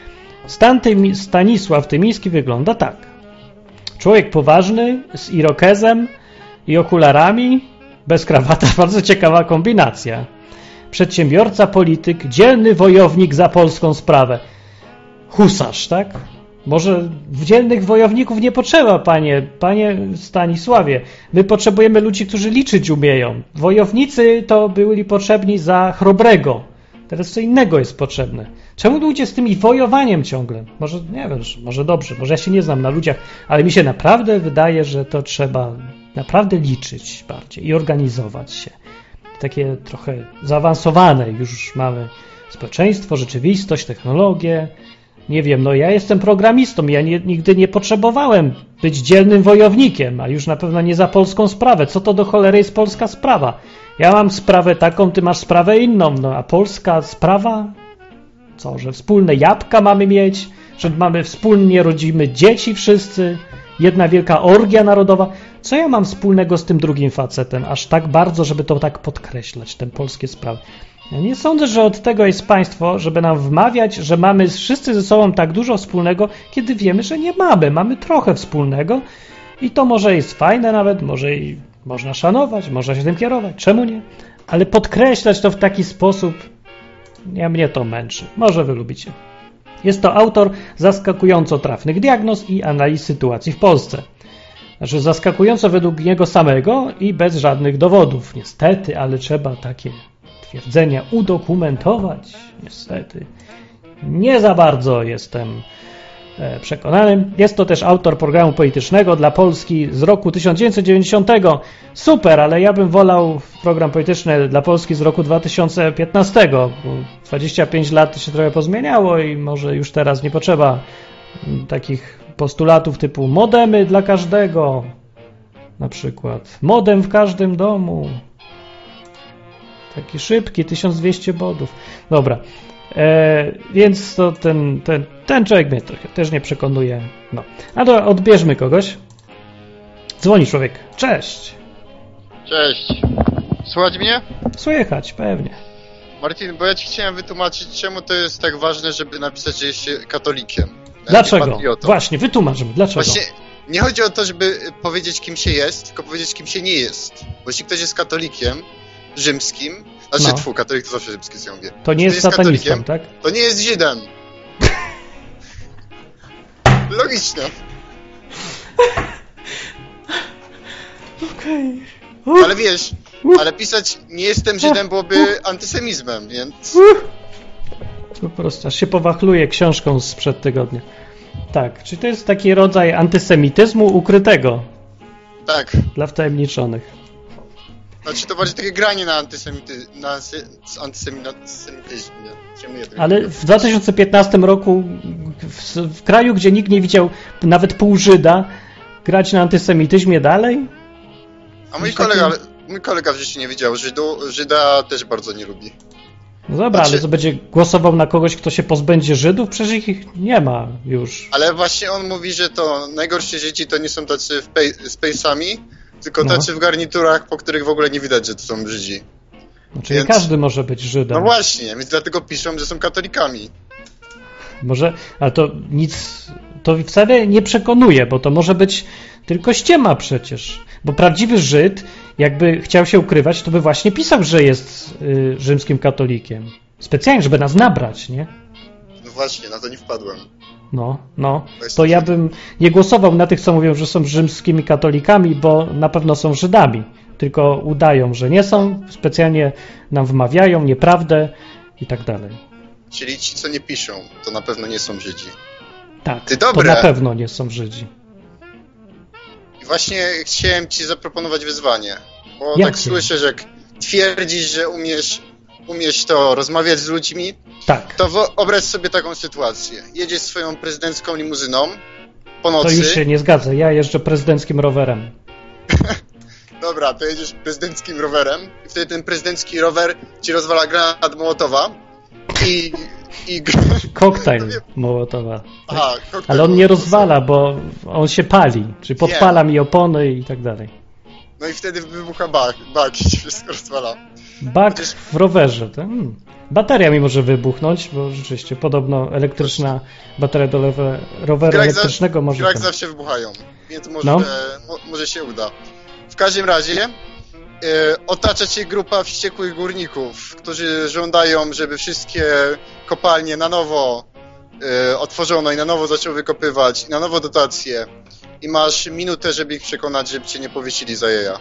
Stanisław Tymiński wygląda tak. Człowiek poważny, z irokezem i okularami, bez krawata, bardzo ciekawa kombinacja. Przedsiębiorca, polityk, dzielny wojownik za polską sprawę. Husarz, tak? Może dzielnych wojowników nie potrzeba, panie Stanisławie. My potrzebujemy ludzi, którzy liczyć umieją. Wojownicy to byli potrzebni za chrobrego. Teraz co innego jest potrzebne. Czemu ludzie z tym wojowaniem ciągle? Może, nie wiem, może dobrze, może ja się nie znam na ludziach, ale mi się naprawdę wydaje, że to trzeba naprawdę liczyć bardziej i organizować się. Takie trochę zaawansowane już mamy społeczeństwo, rzeczywistość, technologię. Nie wiem, no ja jestem programistą, ja nigdy nie potrzebowałem być dzielnym wojownikiem, a już na pewno nie za polską sprawę. Co to do cholery jest polska sprawa? Ja mam sprawę taką, ty masz sprawę inną, no a polska sprawa? Co, że wspólne jabłka mamy mieć? Że mamy wspólnie rodzimy dzieci wszyscy? Jedna wielka orgia narodowa? Co ja mam wspólnego z tym drugim facetem? Aż tak bardzo, żeby to tak podkreślać, te polskie sprawy. Ja nie sądzę, że od tego jest państwo, żeby nam wmawiać, że mamy wszyscy ze sobą tak dużo wspólnego, kiedy wiemy, że nie mamy. Mamy trochę wspólnego i to może jest fajne nawet, może i można szanować, można się tym kierować, czemu nie? Ale podkreślać to w taki sposób, mnie to męczy. Może wy lubicie. Jest to autor zaskakująco trafnych diagnoz i analiz sytuacji w Polsce. Znaczy zaskakująco według niego samego i bez żadnych dowodów. Niestety, ale trzeba takie twierdzenia udokumentować. Niestety. Nie za bardzo jestem przekonany. Jest to też autor programu politycznego dla Polski z roku 1990. Super, ale ja bym wolał program polityczny dla Polski z roku 2015. Bo 25 lat się trochę pozmieniało i może już teraz nie potrzeba takich postulatów typu modemy dla każdego. Na przykład modem w każdym domu. Taki szybki, 1200 bodów. Dobra. Więc to ten człowiek mnie trochę też nie przekonuje. No. A to odbierzmy kogoś. Dzwoni człowiek. Cześć.
Cześć. Słuchać mnie?
Słychać, pewnie.
Marcin, bo ja ci chciałem wytłumaczyć, czemu to jest tak ważne, żeby napisać, że jesteś katolikiem.
Dlaczego? Właśnie, wytłumaczmy. Dlaczego?
Właśnie nie chodzi o to, żeby powiedzieć, kim się jest, tylko powiedzieć, kim się nie jest. Bo jeśli ktoś jest katolikiem rzymskim, katolik to zawsze rzymski, co ja mówię.
To nie jest satanistą, tak?
To nie jest Żydem. Logiczne.
Okej.
Ale wiesz, ale pisać nie jestem Żydem byłoby antysemizmem, więc...
Po prostu aż się powachluje książką sprzed tygodnia. Tak, czyli to jest taki rodzaj antysemityzmu ukrytego.
Tak.
Dla wtajemniczonych.
Znaczy to bardziej takie granie na antysemityzmie.
Ale w 2015 roku w kraju, gdzie nikt nie widział nawet pół Żyda, grać na antysemityzmie dalej?
A mój kolega w życiu nie widział Żyda też bardzo nie lubi.
No dobra, ale co będzie głosował na kogoś, kto się pozbędzie Żydów? Przecież ich nie ma już.
Ale właśnie on mówi, że to najgorsi Żydzi to nie są tacy z pejsami, tylko tacy w garniturach, po których w ogóle nie widać, że to są Żydzi.
Znaczy nie każdy może być Żydem.
No właśnie, więc dlatego piszą, że są katolikami.
Może, ale to nic, to wcale nie przekonuje, bo to może być tylko ściema przecież. Bo prawdziwy Żyd, jakby chciał się ukrywać, to by właśnie pisał, że jest rzymskim katolikiem. Specjalnie, żeby nas nabrać, nie?
No właśnie, na to nie wpadłem.
No. To ja bym nie głosował na tych, co mówią, że są rzymskimi katolikami, bo na pewno są Żydami. Tylko udają, że nie są, specjalnie nam wmawiają nieprawdę i tak dalej.
Czyli ci, co nie piszą, to na pewno nie są Żydzi.
Tak, to na pewno nie są Żydzi.
I właśnie chciałem ci zaproponować wyzwanie. Bo
Jakie?
Tak słyszę, że jak twierdzisz, że umiesz to rozmawiać z ludźmi,
tak.
To wyobraź sobie taką sytuację. Jedziesz swoją prezydencką limuzyną po nocy.
To już się nie zgadza. Ja jeżdżę prezydenckim rowerem.
dobra, to jedziesz prezydenckim rowerem i wtedy ten prezydencki rower ci rozwala granat Mołotowa i
Koktajl Mołotowa.
Aha, koktajl
Ale on nie rozwala, bo on się pali. Czyli podpala mi opony i tak dalej.
No i wtedy wybucha bak i się wszystko rozwala.
Bak w rowerze. To, bateria mi może wybuchnąć, bo rzeczywiście podobno elektryczna bateria do roweru elektrycznego może...
W grach zawsze wybuchają, więc może się uda. W każdym razie otacza cię grupa wściekłych górników, którzy żądają, żeby wszystkie kopalnie na nowo otworzono i na nowo zaczęły wykopywać, i na nowo dotacje. I masz minutę, żeby ich przekonać, żeby cię nie powiesili za jaja.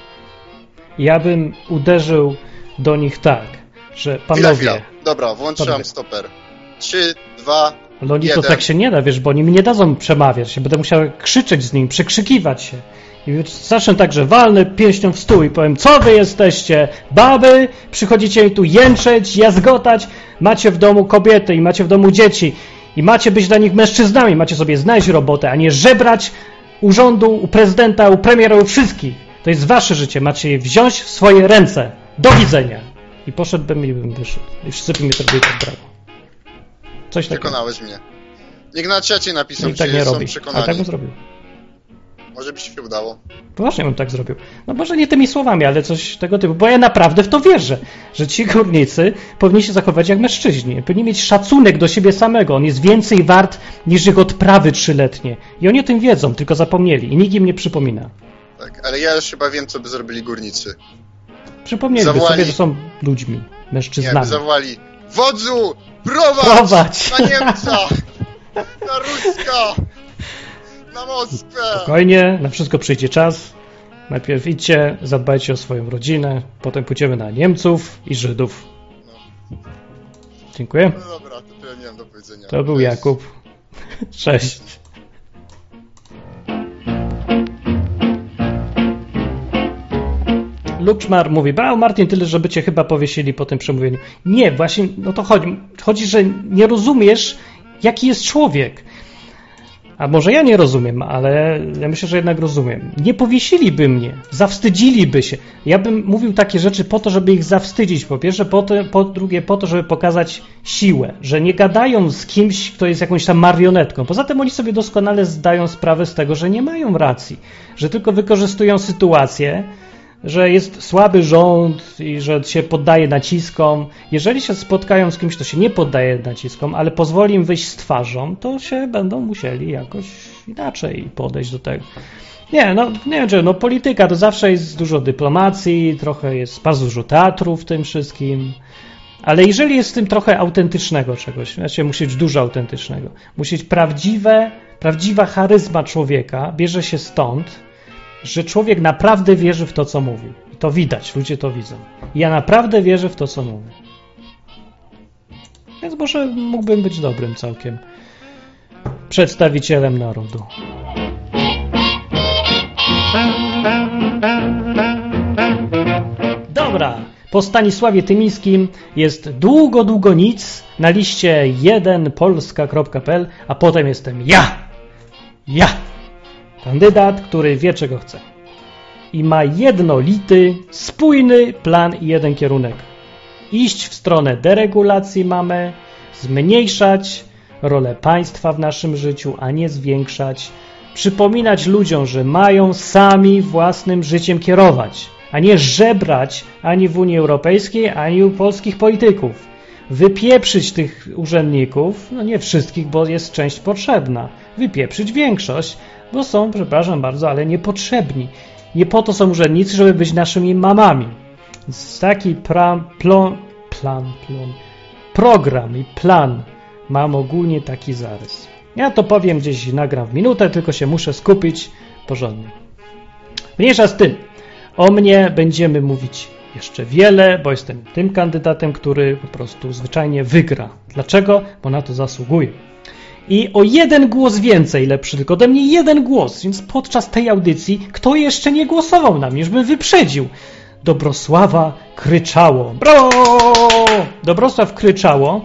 Ja bym uderzył do nich tak, że panowie...
Chwila. Dobra, włączyłam stoper. 3, 2,
Ale oni
1.
to tak się nie da, wiesz, bo oni mi nie dadzą przemawiać. Ja będę musiał krzyczeć z nim, przekrzykiwać się. I zacznę tak, że walnę pięścią w stół i powiem, co wy jesteście? Baby? Przychodzicie mi tu jęczeć, jazgotać? Macie w domu kobiety i macie w domu dzieci. I macie być dla nich mężczyznami. Macie sobie znaleźć robotę, a nie żebrać u rządu, u prezydenta, u premiera, u wszystkich. To jest wasze życie. Macie je wziąć w swoje ręce. Do widzenia. I poszedłbym i bym wyszedł. I wszyscy by mnie zrobili tak brawo. Coś takiego.
Przekonałeś mnie. Niech na czacie napiszą,
I tak
czy
nie
są
robi.
przekonani.
A tak bym zrobił.
Może by się udało.
Poważnie bym tak zrobił. No może nie tymi słowami, ale coś tego typu. Bo ja naprawdę w to wierzę, że ci górnicy powinni się zachować jak mężczyźni. Powinni mieć szacunek do siebie samego. On jest więcej wart niż ich odprawy 3-letnie. I oni o tym wiedzą, tylko zapomnieli. I nikt im nie przypomina.
Tak, ale ja już chyba wiem, co by zrobili górnicy.
Przypomnieliby sobie, że są ludźmi, mężczyznami.
Nie, by zawołali: wodzu, prowadź! Na Niemca! Na Ruska! Na Moskwę!
Spokojnie, na wszystko przyjdzie czas. Najpierw idźcie, zadbajcie o swoją rodzinę, potem pójdziemy na Niemców i Żydów.
No.
Dziękuję.
No dobra, to tyle nie mam do powiedzenia.
To był Jakub. Cześć. Luczmar mówi, brał Martin tyle, żeby cię chyba powiesili po tym przemówieniu. Nie, właśnie, no to chodzi, że nie rozumiesz, jaki jest człowiek. A może ja nie rozumiem, ale ja myślę, że jednak rozumiem. Nie powiesiliby mnie, zawstydziliby się. Ja bym mówił takie rzeczy po to, żeby ich zawstydzić, po pierwsze, po drugie, po to, żeby pokazać siłę, że nie gadają z kimś, kto jest jakąś tam marionetką. Poza tym oni sobie doskonale zdają sprawę z tego, że nie mają racji, że tylko wykorzystują sytuację, że jest słaby rząd i że się poddaje naciskom. Jeżeli się spotkają z kimś, kto się nie poddaje naciskom, ale pozwoli im wyjść z twarzą, to się będą musieli jakoś inaczej podejść do tego. Nie wiem, czy polityka to zawsze jest dużo dyplomacji, trochę jest bardzo dużo teatru w tym wszystkim, ale jeżeli jest w tym trochę autentycznego czegoś, znaczy musi być dużo autentycznego, musi być prawdziwa charyzma człowieka, bierze się stąd, że człowiek naprawdę wierzy w to, co mówi. I to widać, ludzie to widzą. Ja naprawdę wierzę w to, co mówi. Więc może mógłbym być dobrym całkiem przedstawicielem narodu. Dobra, po Stanisławie Tymińskim jest długo nic na liście 1polska.pl, a potem jestem ja! Kandydat, który wie, czego chce. I ma jednolity, spójny plan i jeden kierunek. Iść w stronę deregulacji mamy, zmniejszać rolę państwa w naszym życiu, a nie zwiększać. Przypominać ludziom, że mają sami własnym życiem kierować, a nie żebrać ani w Unii Europejskiej, ani u polskich polityków. Wypieprzyć tych urzędników, no nie wszystkich, bo jest część potrzebna. Wypieprzyć większość, bo są, przepraszam bardzo, ale niepotrzebni. Nie po to są urzędnicy, żeby być naszymi mamami. Więc taki program i plan mam ogólnie taki zarys. Ja to powiem gdzieś, nagram w minutę, tylko się muszę skupić porządnie. Mniejsza z tym. O mnie będziemy mówić jeszcze wiele, bo jestem tym kandydatem, który po prostu zwyczajnie wygra. Dlaczego? Bo na to zasługuje. I o 1 głos więcej, lepszy tylko ode mnie 1 głos, więc podczas tej audycji kto jeszcze nie głosował na mnie, już bym wyprzedził. Dobrosława Kryczało. Dobrosław Kryczało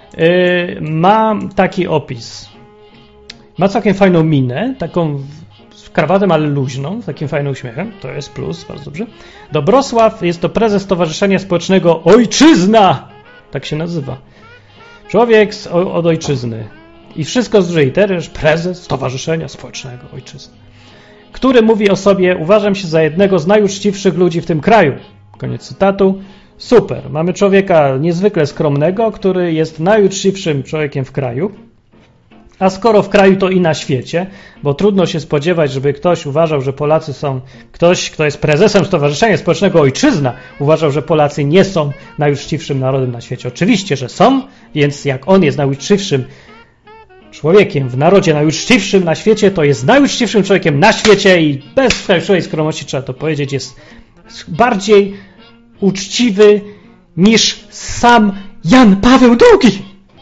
ma taki opis. Ma całkiem fajną minę, taką z krawatem, ale luźną, z takim fajnym uśmiechem. To jest plus, bardzo dobrze. Dobrosław jest to prezes Stowarzyszenia Społecznego Ojczyzna. Tak się nazywa. Człowiek od ojczyzny. I wszystko z dużej litery, prezes Stowarzyszenia Społecznego Ojczyzny. Który mówi o sobie, uważam się za jednego z najuczciwszych ludzi w tym kraju. Koniec cytatu. Super. Mamy człowieka niezwykle skromnego, który jest najuczciwszym człowiekiem w kraju. A skoro w kraju, to i na świecie, bo trudno się spodziewać, żeby ktoś uważał, że Polacy są... Ktoś, kto jest prezesem Stowarzyszenia Społecznego Ojczyzna, uważał, że Polacy nie są najuczciwszym narodem na świecie. Oczywiście, że są, więc jak on jest najuczciwszym człowiekiem w narodzie, najuczciwszym na świecie, to jest najuczciwszym człowiekiem na świecie i bez fałszywej skromności, trzeba to powiedzieć, jest bardziej uczciwy niż sam Jan Paweł II.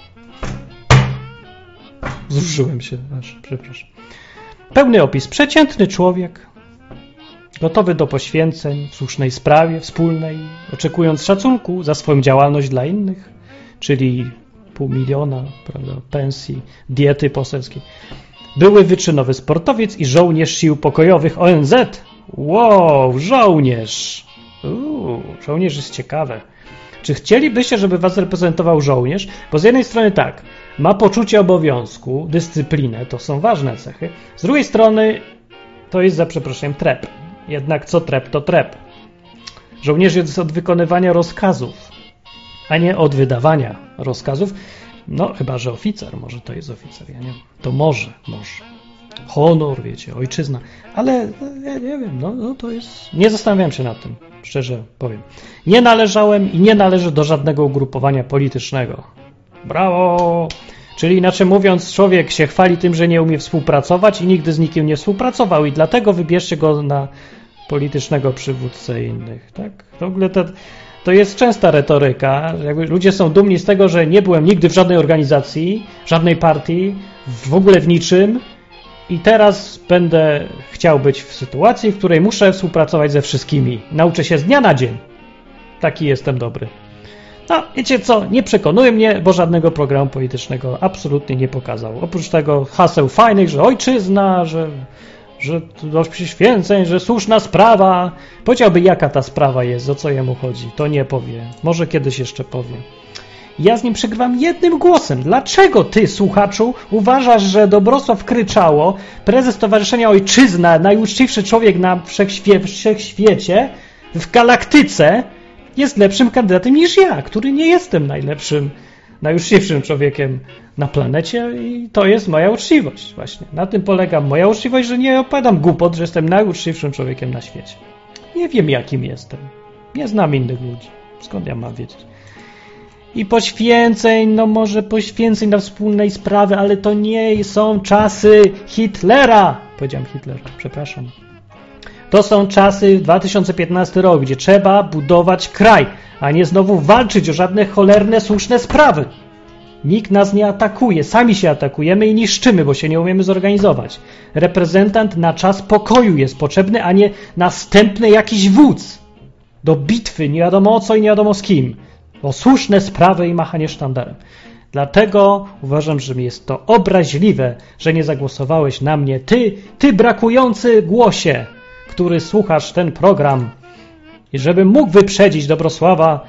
Wzruszyłem się aż, przepraszam. Pełny opis. Przeciętny człowiek, gotowy do poświęceń w słusznej sprawie, wspólnej, oczekując szacunku za swoją działalność dla innych, czyli 500 000, prawda, pensji, diety poselskiej. Były wyczynowy sportowiec i żołnierz sił pokojowych ONZ. Wow, żołnierz! Żołnierz jest ciekawe. Czy chcielibyście, żeby was reprezentował żołnierz? Bo z jednej strony tak, ma poczucie obowiązku, dyscyplinę, to są ważne cechy. Z drugiej strony to jest, za przeproszeniem, trep. Jednak co trep, to trep. Żołnierz jest od wykonywania rozkazów, a nie od wydawania rozkazów. No, chyba że oficer, może to jest oficer, ja nie wiem. To może. Honor, wiecie, ojczyzna. Ale ja nie wiem, no to jest... Nie zastanawiałem się nad tym, szczerze powiem. Nie należałem i nie należę do żadnego ugrupowania politycznego. Brawo! Czyli inaczej mówiąc, człowiek się chwali tym, że nie umie współpracować i nigdy z nikim nie współpracował i dlatego wybierzcie go na politycznego przywódcę innych, tak? W ogóle to jest częsta retoryka. Jakby ludzie są dumni z tego, że nie byłem nigdy w żadnej organizacji, żadnej partii, w ogóle w niczym i teraz będę chciał być w sytuacji, w której muszę współpracować ze wszystkimi. Nauczę się z dnia na dzień. Taki jestem dobry. No, wiecie co, nie przekonuje mnie, bo żadnego programu politycznego absolutnie nie pokazał. Oprócz tego haseł fajnych, że ojczyzna, że do poświęceń, że słuszna sprawa. Powiedziałby, jaka ta sprawa jest, o co jemu chodzi. To nie powie. Może kiedyś jeszcze powie. Ja z nim przegrywam jednym głosem. Dlaczego ty, słuchaczu, uważasz, że Dobrosław Kryczało, prezes Stowarzyszenia Ojczyzna, najuczciwszy człowiek na wszechświecie, w galaktyce, jest lepszym kandydatem niż ja, który nie jestem najuczciwszym człowiekiem na planecie i to jest moja uczciwość właśnie. Na tym polega moja uczciwość, że nie opowiadam głupot, że jestem najuczciwszym człowiekiem na świecie. Nie wiem, jakim jestem. Nie znam innych ludzi. Skąd ja mam wiedzieć? I poświęceń, no może poświęceń na wspólnej sprawy, ale to nie są czasy Hitlera. Powiedziałem Hitlera, przepraszam. To są czasy 2015 rok, gdzie trzeba budować kraj, a nie znowu walczyć o żadne cholerne, słuszne sprawy. Nikt nas nie atakuje, sami się atakujemy i niszczymy, bo się nie umiemy zorganizować. Reprezentant na czas pokoju jest potrzebny, a nie następny jakiś wódz. Do bitwy, nie wiadomo o co i nie wiadomo z kim. O słuszne sprawy i machanie sztandarem. Dlatego uważam, że mi jest to obraźliwe, że nie zagłosowałeś na mnie. Ty brakujący głosie, który słuchasz ten program. I żebym mógł wyprzedzić Dobrosława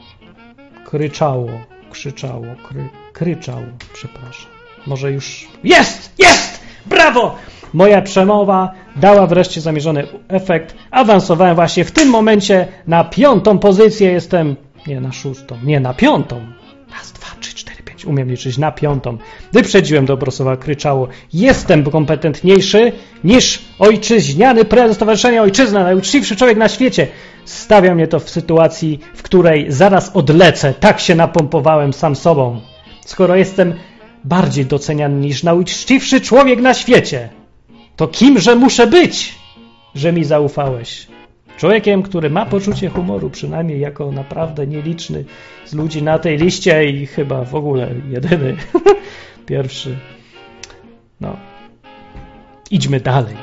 Kryczało, przepraszam. Może już... Jest! Brawo! Moja przemowa dała wreszcie zamierzony efekt. Awansowałem właśnie w tym momencie na 5. pozycję. Jestem... Nie, na 6. Nie, na 5. Raz, 2, 3, 4, 5. Umiem liczyć na 5. Wyprzedziłem Dobrosława Kryczało. Jestem kompetentniejszy niż ojczyźniany prezes Stowarzyszenia Ojczyzna, najuczciwszy człowiek na świecie. Stawia mnie to w sytuacji, w której zaraz odlecę. Tak się napompowałem sam sobą. Skoro jestem bardziej doceniany niż najuczciwszy człowiek na świecie, to kimże muszę być, że mi zaufałeś? Człowiekiem, który ma poczucie humoru, przynajmniej jako naprawdę nieliczny z ludzi na tej liście i chyba w ogóle jedyny, pierwszy. No, idźmy dalej.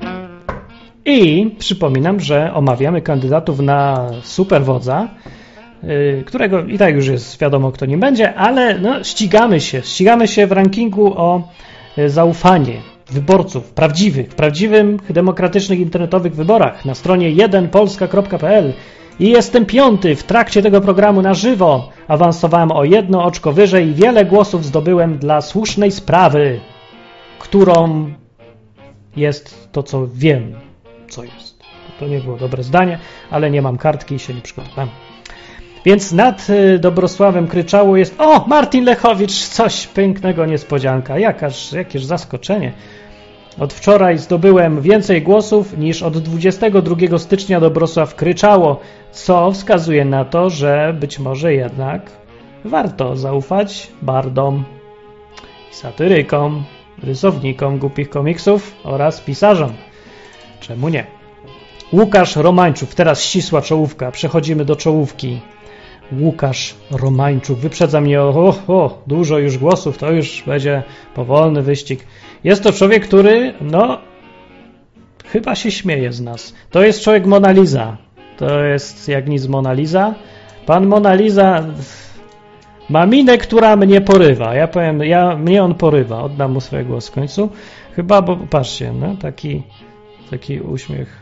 I przypominam, że omawiamy kandydatów na superwodza którego i tak już jest wiadomo, kto nim będzie, ale no, ścigamy się w rankingu o zaufanie wyborców w prawdziwym, demokratycznych, internetowych wyborach na stronie 1polska.pl i jestem 5. W trakcie tego programu na żywo awansowałem o 1 oczko wyżej i wiele głosów zdobyłem dla słusznej sprawy, którą jest to, co wiem, co jest. To nie było dobre zdanie, ale nie mam kartki i się nie przygotowałem. Więc nad Dobrosławem Kryczało jest... O! Martin Lechowicz! Coś pięknego, niespodzianka. Jakież zaskoczenie. Od wczoraj zdobyłem więcej głosów niż od 22 stycznia Dobrosław Kryczało, co wskazuje na to, że być może jednak warto zaufać bardom, satyrykom, rysownikom głupich komiksów oraz pisarzom. Czemu nie? Łukasz Romańczuk. Teraz ścisła czołówka. Przechodzimy do czołówki. Łukasz Romańczuk. Wyprzedza mnie o dużo już głosów. To już będzie powolny wyścig. Jest to człowiek, który chyba się śmieje z nas. To jest człowiek Mona Lisa. To jest jak nic Mona Lisa. Pan Mona Lisa ma minę, która mnie porywa. Ja powiem, mnie on porywa. Oddam mu swój głos w końcu. Chyba, bo patrzcie, no, taki uśmiech.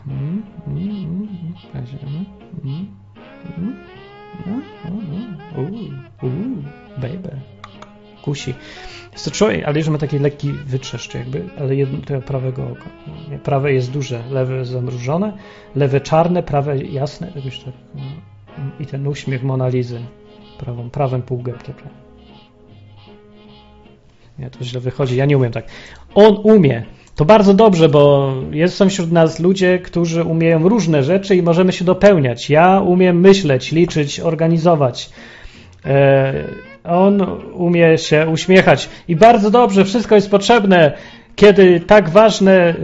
Baby. Kusi. Jest to człowiek, ale już ma taki lekki wytrzeszcz jakby, ale to prawego oka. Nie, prawe jest duże, lewe zamrużone, lewe czarne, prawe jasne. Jakoś tak. I ten uśmiech Mona Lisy. Prawym półgębkiem. Nie, to źle wychodzi, ja nie umiem tak. On umie. To bardzo dobrze, bo są wśród nas ludzie, którzy umieją różne rzeczy i możemy się dopełniać. Ja umiem myśleć, liczyć, organizować. On umie się uśmiechać. I bardzo dobrze, wszystko jest potrzebne, kiedy tak ważne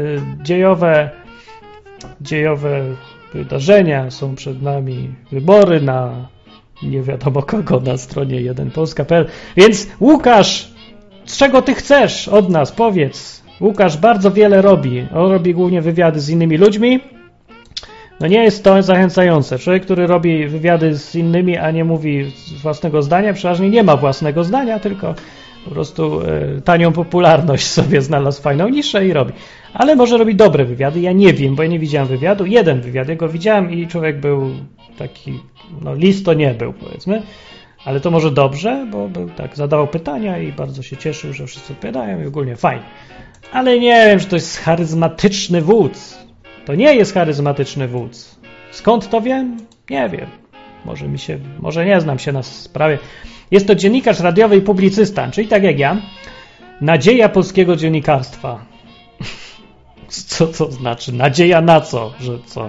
dziejowe wydarzenia są przed nami. Wybory na nie wiadomo kogo na stronie 1polska.pl. Więc Łukasz, z czego ty chcesz od nas? Powiedz. Łukasz bardzo wiele robi. On robi głównie wywiady z innymi ludźmi. No nie jest to zachęcające. Człowiek, który robi wywiady z innymi, a nie mówi własnego zdania, przeważnie nie ma własnego zdania, tylko po prostu tanią popularność sobie znalazł fajną niszę i robi. Ale może robi dobre wywiady. Ja nie wiem, bo ja nie widziałem wywiadu. Jeden wywiad, ja go widziałem i człowiek był taki, list to nie był, powiedzmy. Ale to może dobrze, bo był tak, zadawał pytania i bardzo się cieszył, że wszyscy odpowiadają i ogólnie fajnie. Ale nie wiem, czy to jest charyzmatyczny wódz. To nie jest charyzmatyczny wódz. Skąd to wiem? Nie wiem. Może nie znam się na sprawie. Jest to dziennikarz radiowy i publicysta, czyli tak jak ja, nadzieja polskiego dziennikarstwa. Co to znaczy? Nadzieja na co? Że co?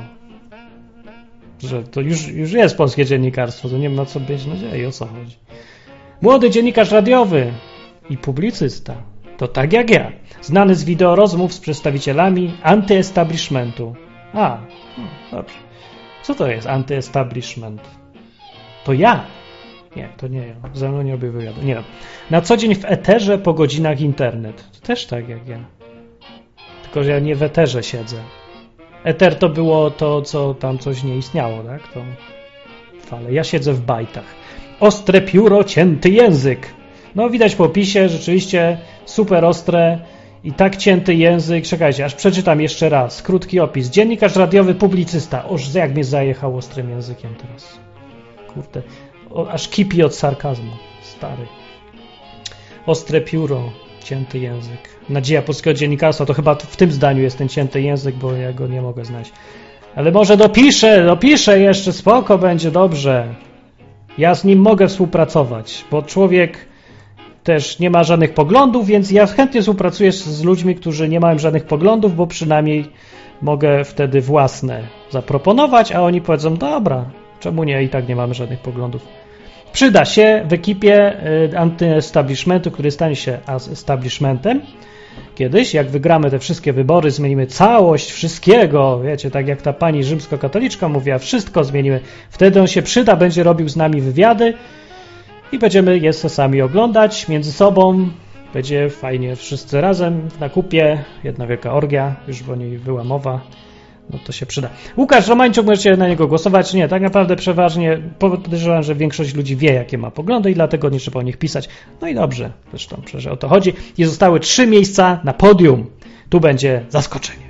Że to już jest polskie dziennikarstwo, to nie ma co być nadziei, o co chodzi. Młody dziennikarz radiowy i publicysta. To tak jak ja. Znany z wideorozmów z przedstawicielami antyestablishmentu. Dobrze. Co to jest antyestablishment? To ja. Nie, to nie ja. Ze mną nie robię wywiadu. Nie. Na co dzień w eterze po godzinach internet. To też tak jak ja. Tylko, że ja nie w eterze siedzę. Eter to było to, co tam coś nie istniało, tak? To fale. Ja siedzę w bajtach. Ostre pióro, cięty język. No widać po opisie, rzeczywiście super ostre i tak cięty język. Czekajcie, aż przeczytam jeszcze raz. Krótki opis. Dziennikarz radiowy, publicysta. Oż jak mnie zajechał ostrym językiem teraz. Kurde. Aż kipi od sarkazmu. Stary. Ostre pióro, cięty język. Nadzieja polskiego dziennikarstwa. To chyba w tym zdaniu jest ten cięty język, bo ja go nie mogę znaleźć. Ale może dopiszę jeszcze. Spoko, będzie dobrze. Ja z nim mogę współpracować, bo człowiek też nie ma żadnych poglądów, więc ja chętnie współpracuję z ludźmi, którzy nie mają żadnych poglądów, bo przynajmniej mogę wtedy własne zaproponować, a oni powiedzą, dobra, czemu nie, i tak nie mamy żadnych poglądów. Przyda się w ekipie antyestablishmentu, który stanie się establishmentem. Kiedyś, jak wygramy te wszystkie wybory, zmienimy całość wszystkiego, wiecie, tak jak ta pani rzymskokatoliczka mówiła, wszystko zmienimy. Wtedy on się przyda, będzie robił z nami wywiady i będziemy je sami oglądać między sobą. Będzie fajnie, wszyscy razem na kupie, jedna wielka orgia, już o niej była mowa no to się przyda. Łukasz Romańczuk, możecie na niego głosować. Nie, tak naprawdę przeważnie podejrzewam, że większość ludzi wie, jakie ma poglądy i dlatego nie trzeba o nich pisać. No i dobrze, zresztą przecież o to chodzi. I zostały 3 miejsca na podium. Tu będzie zaskoczenie.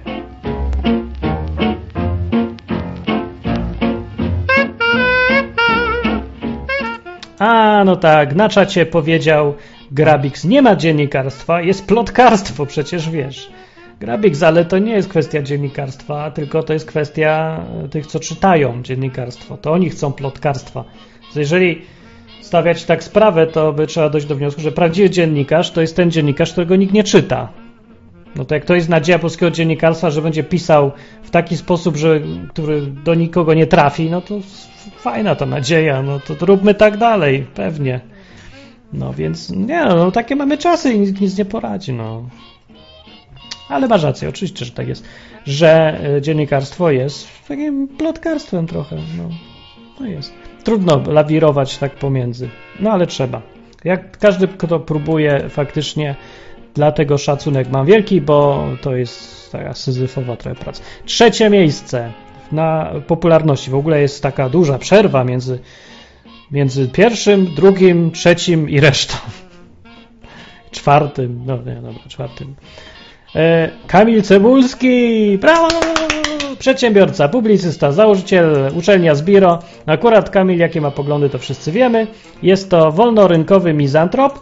A, no tak, na czacie powiedział Grabix, nie ma dziennikarstwa, jest plotkarstwo, przecież wiesz. Grabix, ale to nie jest kwestia dziennikarstwa, tylko to jest kwestia tych, co czytają dziennikarstwo. To oni chcą plotkarstwa. Jeżeli stawiać tak sprawę, to by trzeba dojść do wniosku, że prawdziwy dziennikarz to jest ten dziennikarz, którego nikt nie czyta. No to jak to jest nadzieja polskiego dziennikarstwa, że będzie pisał w taki sposób, który do nikogo nie trafi, no to fajna ta nadzieja, no to róbmy tak dalej, pewnie. No więc nie, no takie mamy czasy i nikt nic nie poradzi, no. Ale masz rację, oczywiście, że tak jest, że dziennikarstwo jest takim plotkarstwem trochę, no jest. Trudno lawirować tak pomiędzy, no ale trzeba. Jak każdy, kto próbuje faktycznie, dlatego szacunek mam wielki, bo to jest taka syzyfowa trochę praca. 3. miejsce na popularności. W ogóle jest taka duża przerwa między 1., 2., 3. i resztą. 4. No nie, dobra, 4. Kamil Cebulski, brawo! Przedsiębiorca, publicysta, założyciel uczelnia Zbiro. Akurat Kamil, jakie ma poglądy, to wszyscy wiemy. Jest to wolnorynkowy mizantrop,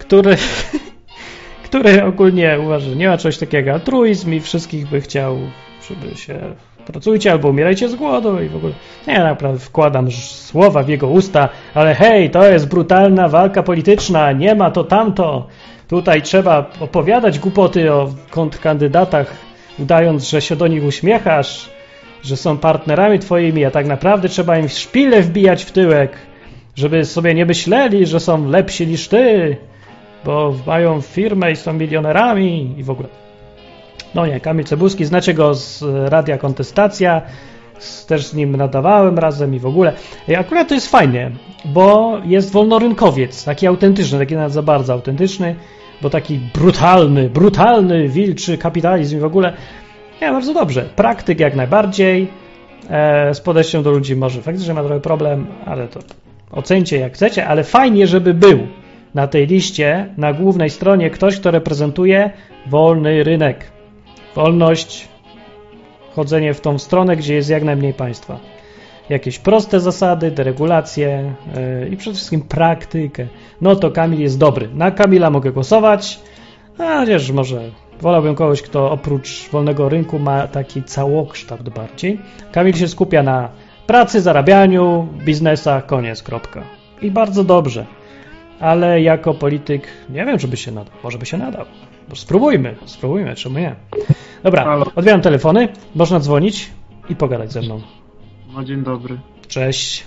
który ogólnie uważa, że nie ma czegoś takiego jak altruizm i wszystkich by chciał, żeby się pracujcie albo umierajcie z głodu i w ogóle. Nie, naprawdę wkładam słowa w jego usta, ale hej, to jest brutalna walka polityczna, nie ma to tamto. Tutaj trzeba opowiadać głupoty o kontrkandydatach, udając, że się do nich uśmiechasz, że są partnerami twoimi, a tak naprawdę trzeba im szpilę wbijać w tyłek, żeby sobie nie myśleli, że są lepsi niż ty, bo mają firmę i są milionerami i w ogóle. No nie, Kamil Cebulski, znacie go z Radia Kontestacja, też z nim nadawałem razem i w ogóle. I akurat to jest fajnie, bo jest wolnorynkowiec, taki autentyczny, taki nawet za bardzo autentyczny, bo taki brutalny, wilczy kapitalizm i w ogóle. Nie, bardzo dobrze. Praktyk jak najbardziej. Z podejściem do ludzi może faktycznie ma trochę problem, ale to ocencie jak chcecie, ale fajnie, żeby był na tej liście, na głównej stronie ktoś, kto reprezentuje wolny rynek. Wolność, chodzenie w tą stronę, gdzie jest jak najmniej państwa. Jakieś proste zasady, deregulacje i przede wszystkim praktykę. No to Kamil jest dobry. Na Kamila mogę głosować, a chociaż może wolałbym kogoś, kto oprócz wolnego rynku ma taki całokształt bardziej. Kamil się skupia na pracy, zarabianiu, biznesach, koniec, kropka. I bardzo dobrze. Ale jako polityk nie wiem, czy by się nadał. Może by się nadał. Spróbujmy, czemu nie? Dobra, odbieram telefony, można dzwonić i pogadać ze mną.
No dzień dobry.
Cześć.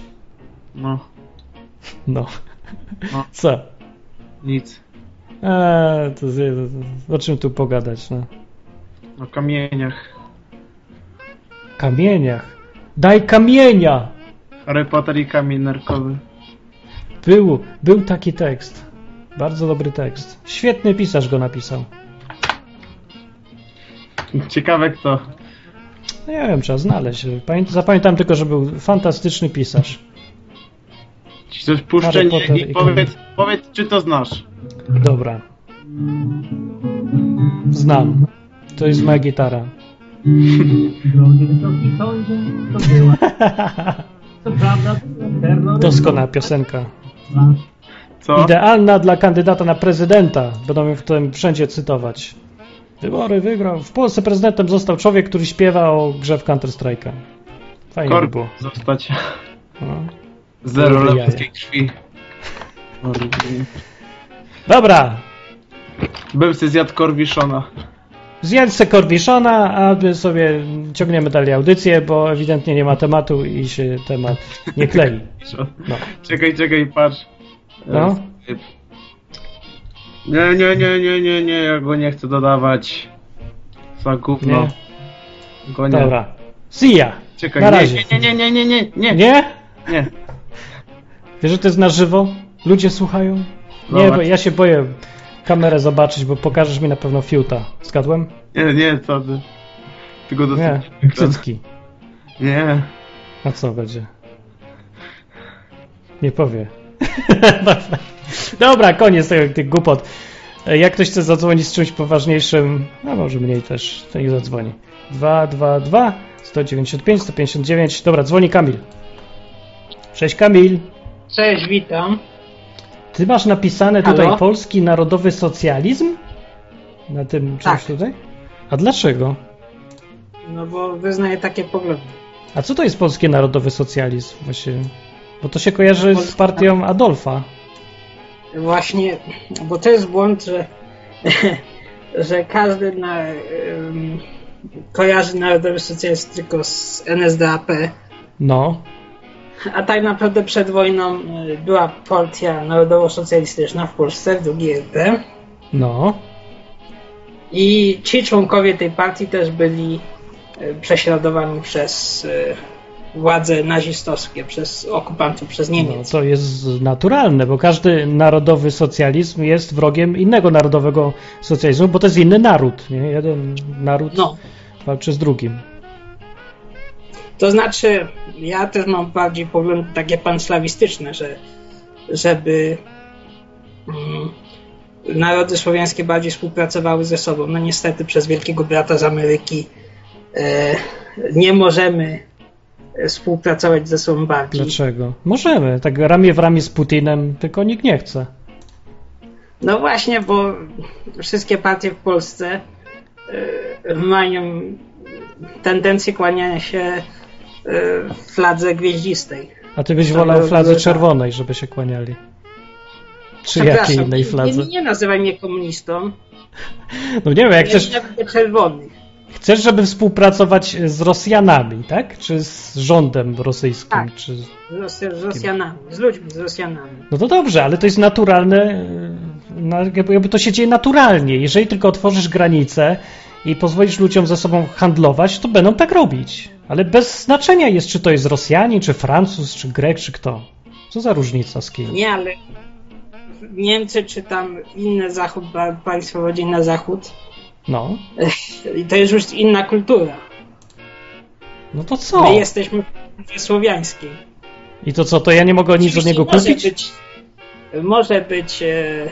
No.
Co?
Nic.
O czym tu pogadać, no?
O kamieniach.
Kamieniach? Daj kamienia!
Harry Potter i kamień nerkowy.
Był taki tekst. Bardzo dobry tekst. Świetny pisarz go napisał.
Ciekawe kto.
No nie wiem, trzeba znaleźć. Zapamiętam tylko, że był fantastyczny pisarz.
Ci coś puszczę i powiedz, czy to znasz.
Dobra. Znam. To jest moja gitara. Doskonała piosenka.
Co?
Idealna dla kandydata na prezydenta. Będą mnie w tym wszędzie cytować. Wybory wygrał. W Polsce prezydentem został człowiek, który śpiewa o grze w Counter-Strike'a. Fajnie by było.
Zostać.
No.
Zero lepskiej krwi.
Dobra.
Bym se zjadł korwiszona.
Zjedz se korwiszona, a my sobie ciągniemy dalej audycję, bo ewidentnie nie ma tematu i się temat nie klei.
No. Czekaj, patrz.
No.
Nie, ja go nie chcę dodawać. Za gówno. Go nie.
Dobra. See ya.
Czekaj,
na razie.
Nie.
Nie? Wiesz, że to jest na żywo? Ludzie słuchają? Nie, bo ja się boję kamerę zobaczyć, bo pokażesz mi na pewno fiuta. Zgadłem?
Nie, co ty. Tylko dosyć...
Nie, cycki.
Nie.
A co będzie? Nie powie. Dobra, koniec tych głupot. Jak ktoś chce zadzwonić z czymś poważniejszym, a może mniej też, to niech zadzwoni. 222 195 159. Dobra, dzwoni Kamil. Cześć Kamil.
Cześć, witam.
Ty masz napisane tutaj
Halo?
polski narodowy socjalizm? Na tym czymś
Tak.
tutaj? A dlaczego?
No bo wyznaję takie poglądy.
A co to jest polski narodowy socjalizm? Właśnie, bo to się kojarzy z partią Adolfa.
Właśnie, bo to jest błąd, że, że każdy kojarzy narodowy socjalizm tylko z NSDAP,
No,
a tak naprawdę przed wojną była partia narodowo-socjalistyczna w Polsce, w II RP.
no.
I ci członkowie tej partii też byli prześladowani przez władze nazistowskie, przez okupantów, przez
No,
Niemiec.
to jest naturalne, bo każdy narodowy socjalizm jest wrogiem innego narodowego socjalizmu, bo to jest inny naród. Nie? Jeden naród
No.
walczy z drugim.
To znaczy, ja też mam bardziej poglądy takie panslawistyczne, że żeby narody słowiańskie bardziej współpracowały ze sobą. No niestety przez Wielkiego Brata z Ameryki nie możemy współpracować ze sobą bardziej.
Dlaczego? Możemy, tak ramię w ramię z Putinem, tylko nikt nie chce.
No właśnie, bo wszystkie partie w Polsce mają tendencję kłaniania się fladze gwieździstej.
A ty byś wolał fladze czerwonej, żeby się kłaniali. Czy jakiej
Przepraszam,
innej fladze?
nie nazywaj mnie komunistą.
No nie wiem, jak
Ja
chcesz...
nie lubię czerwonych.
Chcesz, żeby współpracować z Rosjanami, tak? Czy z rządem rosyjskim?
Tak.
Czy...
Z Rosjanami, z ludźmi, z Rosjanami.
No to dobrze, ale to jest naturalne, jakby to się dzieje naturalnie. Jeżeli tylko otworzysz granice i pozwolisz ludziom ze sobą handlować, to będą tak robić. Ale bez znaczenia jest, czy to jest Rosjanin, czy Francuz, czy Grek, czy kto. Co za różnica z kim?
Nie, ale Niemcy, czy tam inne państwo bardziej na zachód,
No.
i to jest już inna kultura.
No to co?
My jesteśmy w słowiańskiej.
I to co, to ja nie mogę nic od niego kupić?
Może być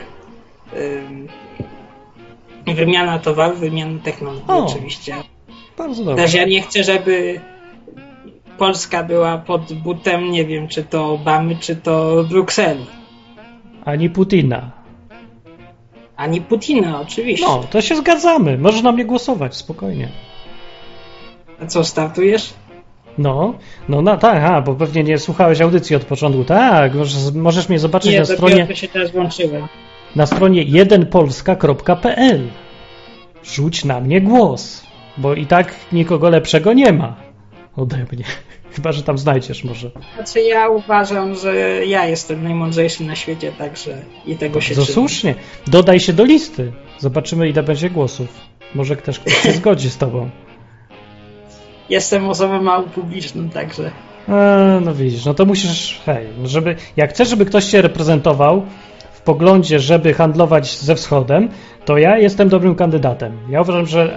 wymiana towarów, wymiana technologii oczywiście.
Bardzo dobrze.
Też ja nie chcę, żeby Polska była pod butem, nie wiem, czy to Obamy, czy to Brukseli.
Ani Putina.
Ani Putina, oczywiście.
No, to się zgadzamy. Możesz na mnie głosować, spokojnie.
A co, startujesz?
No, tak, bo pewnie nie słuchałeś audycji od początku. Tak, możesz mnie zobaczyć na stronie...
to się teraz włączyłem.
Na stronie 1polska.pl. Rzuć na mnie głos, bo i tak nikogo lepszego nie ma ode mnie. Chyba, że tam znajdziesz może.
Znaczy ja uważam, że ja jestem najmądrzejszy na świecie, także i tego się
To
trzymam.
słusznie. Dodaj się do listy. Zobaczymy, ile będzie głosów. Może ktoś się zgodzi z tobą.
Jestem osobą mało publiczną, także...
No widzisz, no to musisz, jak chcesz, żeby ktoś cię reprezentował w poglądzie, żeby handlować ze wschodem, to ja jestem dobrym kandydatem. Ja uważam, że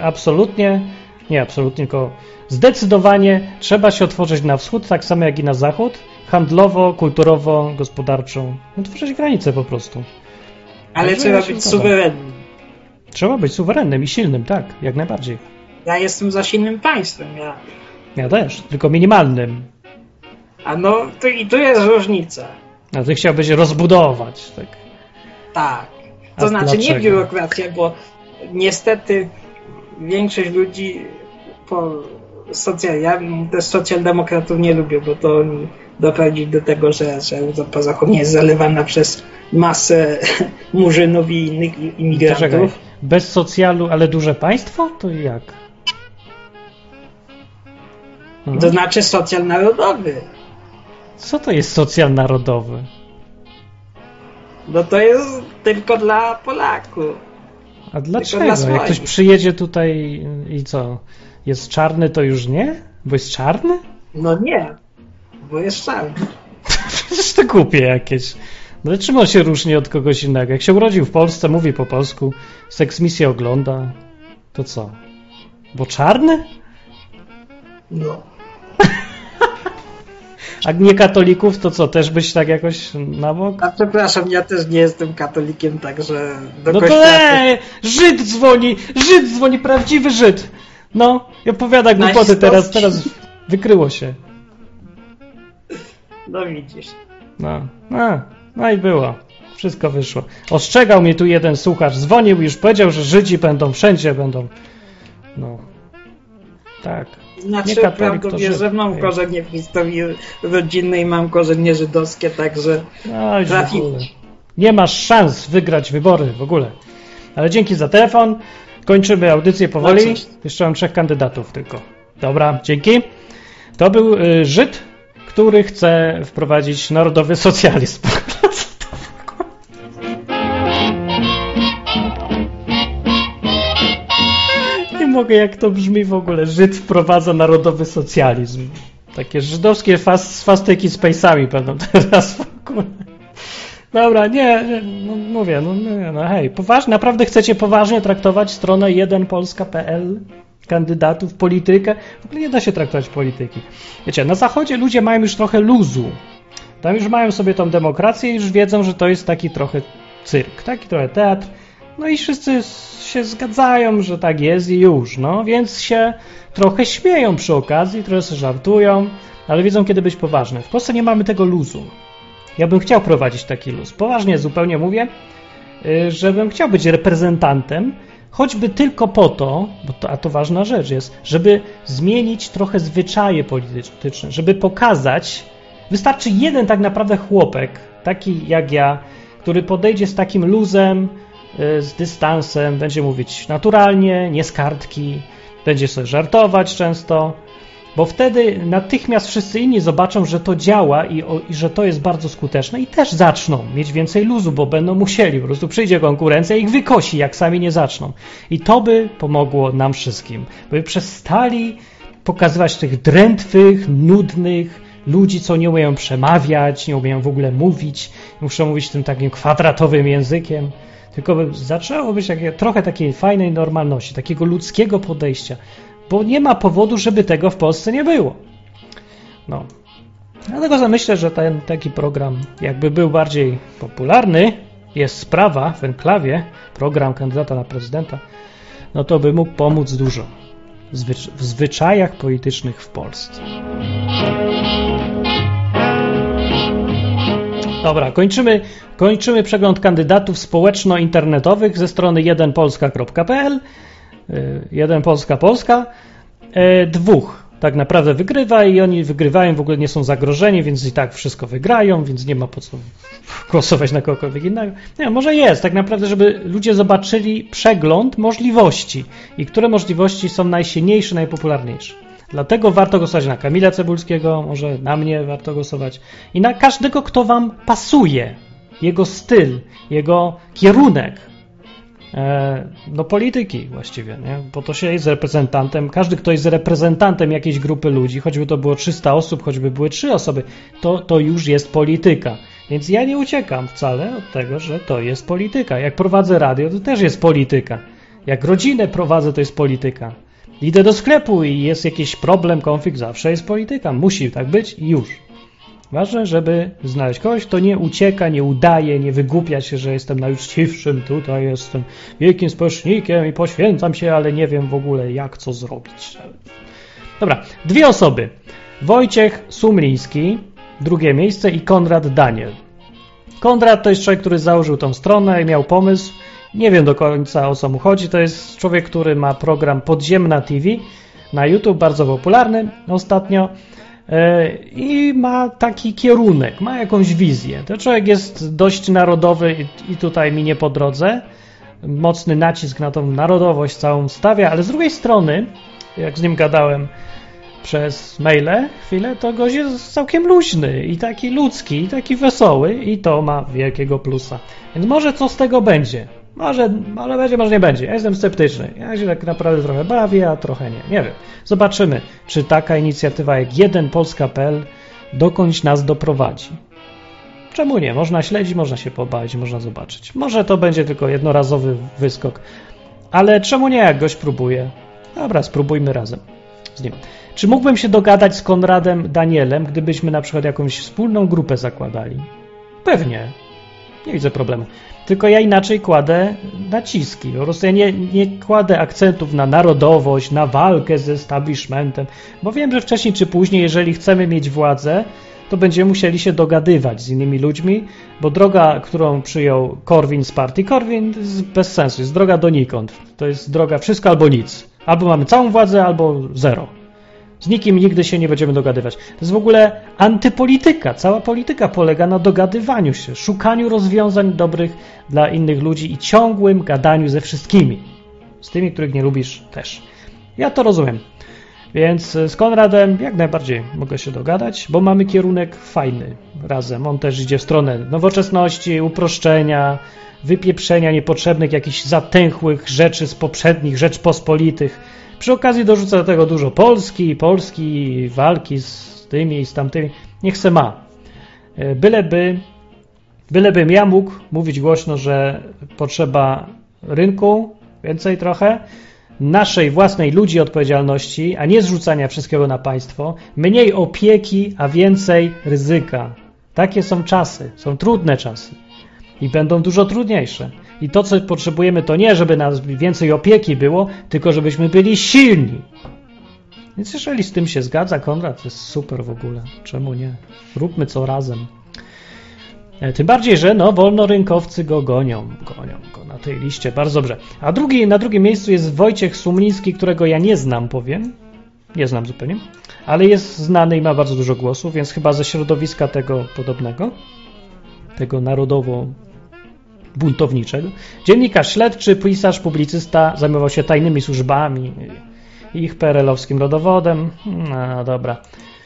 tylko zdecydowanie trzeba się otworzyć na wschód, tak samo jak i na zachód, handlowo, kulturowo, gospodarczo. Otworzyć granice po prostu.
Ale
Także
trzeba
ja się
być
zgadzam.
suwerennym.
Trzeba być suwerennym i silnym, tak, jak najbardziej.
Ja jestem za silnym państwem,
Ja też, tylko minimalnym.
A no, tu jest różnica.
A ty chciałbyś rozbudować, tak.
Tak.
A
To znaczy nie
dlaczego?
biurokracja, bo niestety większość ludzi ja też socjaldemokratów nie lubię, bo to oni doprowadzi do tego, że Europa Zachodnia jest zalewana przez masę murzynów i innych imigrantów.
Czekaj, bez socjalu, ale duże państwo? To jak?
To znaczy socjal narodowy.
Co to jest socjal narodowy?
No to jest tylko dla Polaków.
A dlaczego?
dla swoich.
Jak ktoś przyjedzie tutaj i co? Jest czarny, to już nie? Bo jest czarny?
No nie, bo jest czarny.
Przecież to głupie jakieś. No ale czym on się różni od kogoś innego? Jak się urodził w Polsce, mówi po polsku, seksmisję ogląda, to co? Bo czarny?
No.
A nie katolików, to co, też być tak jakoś na bok?
A przepraszam, ja też nie jestem katolikiem, także do
No
kościoła...
to Żyd dzwoni, prawdziwy Żyd. No, i opowiada głupoty teraz wykryło się.
No widzisz.
No i było. Wszystko wyszło. Ostrzegał mnie tu jeden słuchacz, dzwonił i już powiedział, że Żydzi wszędzie będą. No. Tak.
Znaczy, prawdą jest, że mam korzenie w historii rodzinnej, mam korzenie żydowskie, także trafiło.
Nie masz szans wygrać wybory w ogóle. Ale dzięki za telefon. Kończymy audycję powoli. Jeszcze mam 3 kandydatów tylko. Dobra, dzięki. To był Żyd, który chce wprowadzić narodowy socjalizm. Nie mogę, jak to brzmi w ogóle. Żyd wprowadza narodowy socjalizm. Takie żydowskie swastyki z pejsami będą teraz w ogóle. Dobra, mówię, hej, poważnie, naprawdę chcecie poważnie traktować stronę 1polska.pl, kandydatów, politykę? W ogóle nie da się traktować polityki. Wiecie, na zachodzie ludzie mają już trochę luzu. Tam już mają sobie tą demokrację i już wiedzą, że to jest taki trochę cyrk, taki trochę teatr. No i wszyscy się zgadzają, że tak jest i już, więc się trochę śmieją przy okazji, trochę sobie żartują, ale wiedzą, kiedy być poważne. W Polsce nie mamy tego luzu. Ja bym chciał prowadzić taki luz. Poważnie zupełnie mówię, że bym chciał być reprezentantem, choćby tylko po to, a to ważna rzecz jest, żeby zmienić trochę zwyczaje polityczne, żeby pokazać, wystarczy jeden tak naprawdę chłopek, taki jak ja, który podejdzie z takim luzem, z dystansem, będzie mówić naturalnie, nie z kartki, będzie sobie żartować często, bo wtedy natychmiast wszyscy inni zobaczą, że to działa i że to jest bardzo skuteczne i też zaczną mieć więcej luzu, bo będą musieli, po prostu przyjdzie konkurencja i ich wykosi, jak sami nie zaczną. I to by pomogło nam wszystkim, by przestali pokazywać tych drętwych, nudnych ludzi, co nie umieją przemawiać, nie umieją w ogóle mówić, muszą mówić tym takim kwadratowym językiem, tylko by zaczęło być trochę takiej fajnej normalności, takiego ludzkiego podejścia. Bo nie ma powodu, żeby tego w Polsce nie było. Dlatego myślę, że taki program jakby był bardziej popularny, jest sprawa w enklawie, program kandydata na prezydenta, to by mógł pomóc dużo w zwyczajach politycznych w Polsce. Dobra, kończymy przegląd kandydatów społeczno-internetowych ze strony 1polska.pl. 1Polska Polska. 2 tak naprawdę wygrywa i oni wygrywają, w ogóle nie są zagrożeni, więc i tak wszystko wygrają, więc nie ma po co głosować na kogokolwiek innego. Nie, może jest tak naprawdę, żeby ludzie zobaczyli przegląd możliwości i które możliwości są najsilniejsze, najpopularniejsze. Dlatego warto głosować na Kamila Cebulskiego, może na mnie warto głosować i na każdego, kto wam pasuje. Jego styl, jego kierunek. Polityki właściwie, nie? Bo to się jest reprezentantem, każdy, kto jest reprezentantem jakiejś grupy ludzi, choćby to było 300 osób, choćby były 3 osoby, to już jest polityka. Więc ja nie uciekam wcale od tego, że to jest polityka. Jak prowadzę radio, to też jest polityka. Jak rodzinę prowadzę, to jest polityka. Idę do sklepu i jest jakiś problem, konflikt, zawsze jest polityka. Musi tak być i już. Ważne, żeby znaleźć kogoś, kto nie ucieka, nie udaje, nie wygłupia się, że jestem najuczciwszym, tutaj jestem wielkim społecznikiem i poświęcam się, ale nie wiem w ogóle jak, co zrobić. Dobra, 2 osoby. Wojciech Sumliński, 2 miejsce i Konrad Daniel. Konrad to jest człowiek, który założył tą stronę i miał pomysł. Nie wiem do końca o co mu chodzi. To jest człowiek, który ma program Podziemna TV na YouTube, bardzo popularny ostatnio. I ma taki kierunek, ma jakąś wizję. Ten człowiek jest dość narodowy i tutaj mi nie po drodze. Mocny nacisk na tą narodowość całą stawia, ale z drugiej strony, jak z nim gadałem przez maile chwilę, to gość jest całkiem luźny i taki ludzki, i taki wesoły i to ma wielkiego plusa. Więc może co z tego będzie? Może będzie, może nie będzie. Ja jestem sceptyczny. Ja się tak naprawdę trochę bawię, a trochę nie. Nie wiem. Zobaczymy, czy taka inicjatywa jak 1polska.pl dokądś nas doprowadzi. Czemu nie? Można śledzić, można się pobawić, można zobaczyć. Może to będzie tylko jednorazowy wyskok. Ale czemu nie, jak gość próbuje? Dobra, spróbujmy razem z nim. Czy mógłbym się dogadać z Konradem Danielem, gdybyśmy na przykład jakąś wspólną grupę zakładali? Pewnie. Nie widzę problemu. Tylko ja inaczej kładę naciski. Po prostu ja nie kładę akcentów na narodowość, na walkę z establishmentem, bo wiem, że wcześniej czy później, jeżeli chcemy mieć władzę, to będziemy musieli się dogadywać z innymi ludźmi, bo droga, którą przyjął Korwin z partii, Korwin jest bez sensu, jest droga donikąd. To jest droga wszystko albo nic. Albo mamy całą władzę, albo zero. Z nikim nigdy się nie będziemy dogadywać. To jest w ogóle antypolityka. Cała polityka polega na dogadywaniu się, szukaniu rozwiązań dobrych dla innych ludzi i ciągłym gadaniu ze wszystkimi. Z tymi, których nie lubisz też. Ja to rozumiem. Więc z Konradem jak najbardziej mogę się dogadać, bo mamy kierunek fajny razem. On też idzie w stronę nowoczesności, uproszczenia, wypieprzenia niepotrzebnych, jakichś zatęchłych rzeczy z poprzednich Rzeczpospolitych. Przy okazji dorzuca do tego dużo Polski, walki z tymi i z tamtymi. Niech se ma. Bylebym ja mógł mówić głośno, że potrzeba rynku, więcej trochę, naszej własnej ludzi odpowiedzialności, a nie zrzucania wszystkiego na państwo, mniej opieki, a więcej ryzyka. Takie są czasy, są trudne czasy i będą dużo trudniejsze. I to, co potrzebujemy, to nie, żeby nas więcej opieki było, tylko żebyśmy byli silni. Więc jeżeli z tym się zgadza Konrad, to jest super w ogóle. Czemu nie? Róbmy co razem. Tym bardziej, że wolnorynkowcy go gonią go na tej liście. Bardzo dobrze. A na drugim miejscu jest Wojciech Sumliński, którego ja nie znam, powiem. Nie znam zupełnie. Ale jest znany i ma bardzo dużo głosów, więc chyba ze środowiska tego podobnego. Tego narodowo-buntowniczego. Dziennikarz śledczy, pisarz, publicysta, zajmował się tajnymi służbami i ich PRL-owskim rodowodem. No dobra.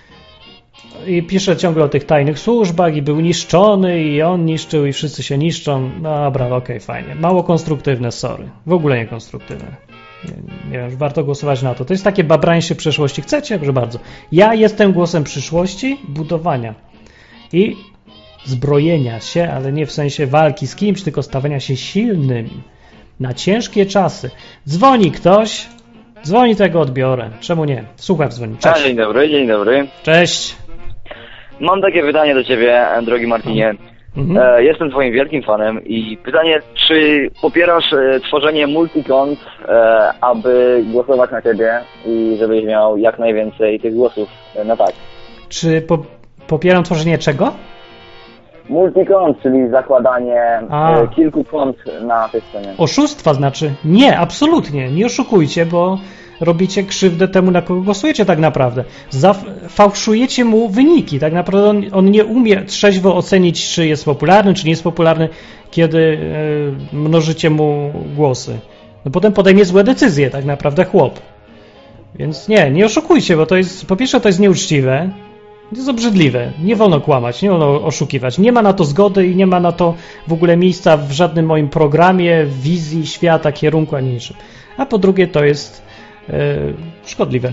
I pisze ciągle o tych tajnych służbach i był niszczony i on niszczył i wszyscy się niszczą. Dobra, okej, fajnie. Mało konstruktywne, sorry. W ogóle nie konstruktywne. Nie wiem, warto głosować na to. To jest takie babrańsze przyszłości. Chcecie? Proszę bardzo. Ja jestem głosem przyszłości, budowania i zbrojenia się, ale nie w sensie walki z kimś, tylko stawiania się silnym na ciężkie czasy. Dzwoni ktoś, dzwoni, tego odbiorę. Czemu nie? Słucham, dzwoni. Cześć.
Dzień dobry.
Cześć.
Mam takie pytanie do ciebie, drogi Martinie. Jestem twoim wielkim fanem i pytanie, czy popierasz tworzenie multikont, aby głosować na ciebie i żebyś miał jak najwięcej tych głosów na tak?
Czy popieram tworzenie czego?
Multikont, czyli zakładanie kilku kont na tej stronie.
Oszustwa znaczy? Nie, absolutnie. Nie oszukujcie, bo robicie krzywdę temu, na kogo głosujecie tak naprawdę. Fałszujecie mu wyniki. Tak naprawdę on nie umie trzeźwo ocenić, czy jest popularny, czy nie jest popularny, kiedy mnożycie mu głosy. No potem podejmie złe decyzje, tak naprawdę chłop. Więc nie oszukujcie, bo to jest, po pierwsze to jest nieuczciwe, to jest obrzydliwe. Nie wolno kłamać, nie wolno oszukiwać. Nie ma na to zgody i nie ma na to w ogóle miejsca w żadnym moim programie, wizji świata, kierunku, ani niczym. A po drugie to jest szkodliwe.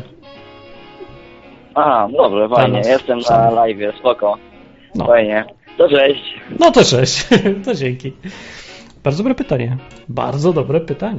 Aha, dobrze, fajnie. Jestem na live, spoko. Fajnie. To cześć.
No to cześć. To dzięki. Bardzo dobre pytanie. Bardzo dobre pytanie.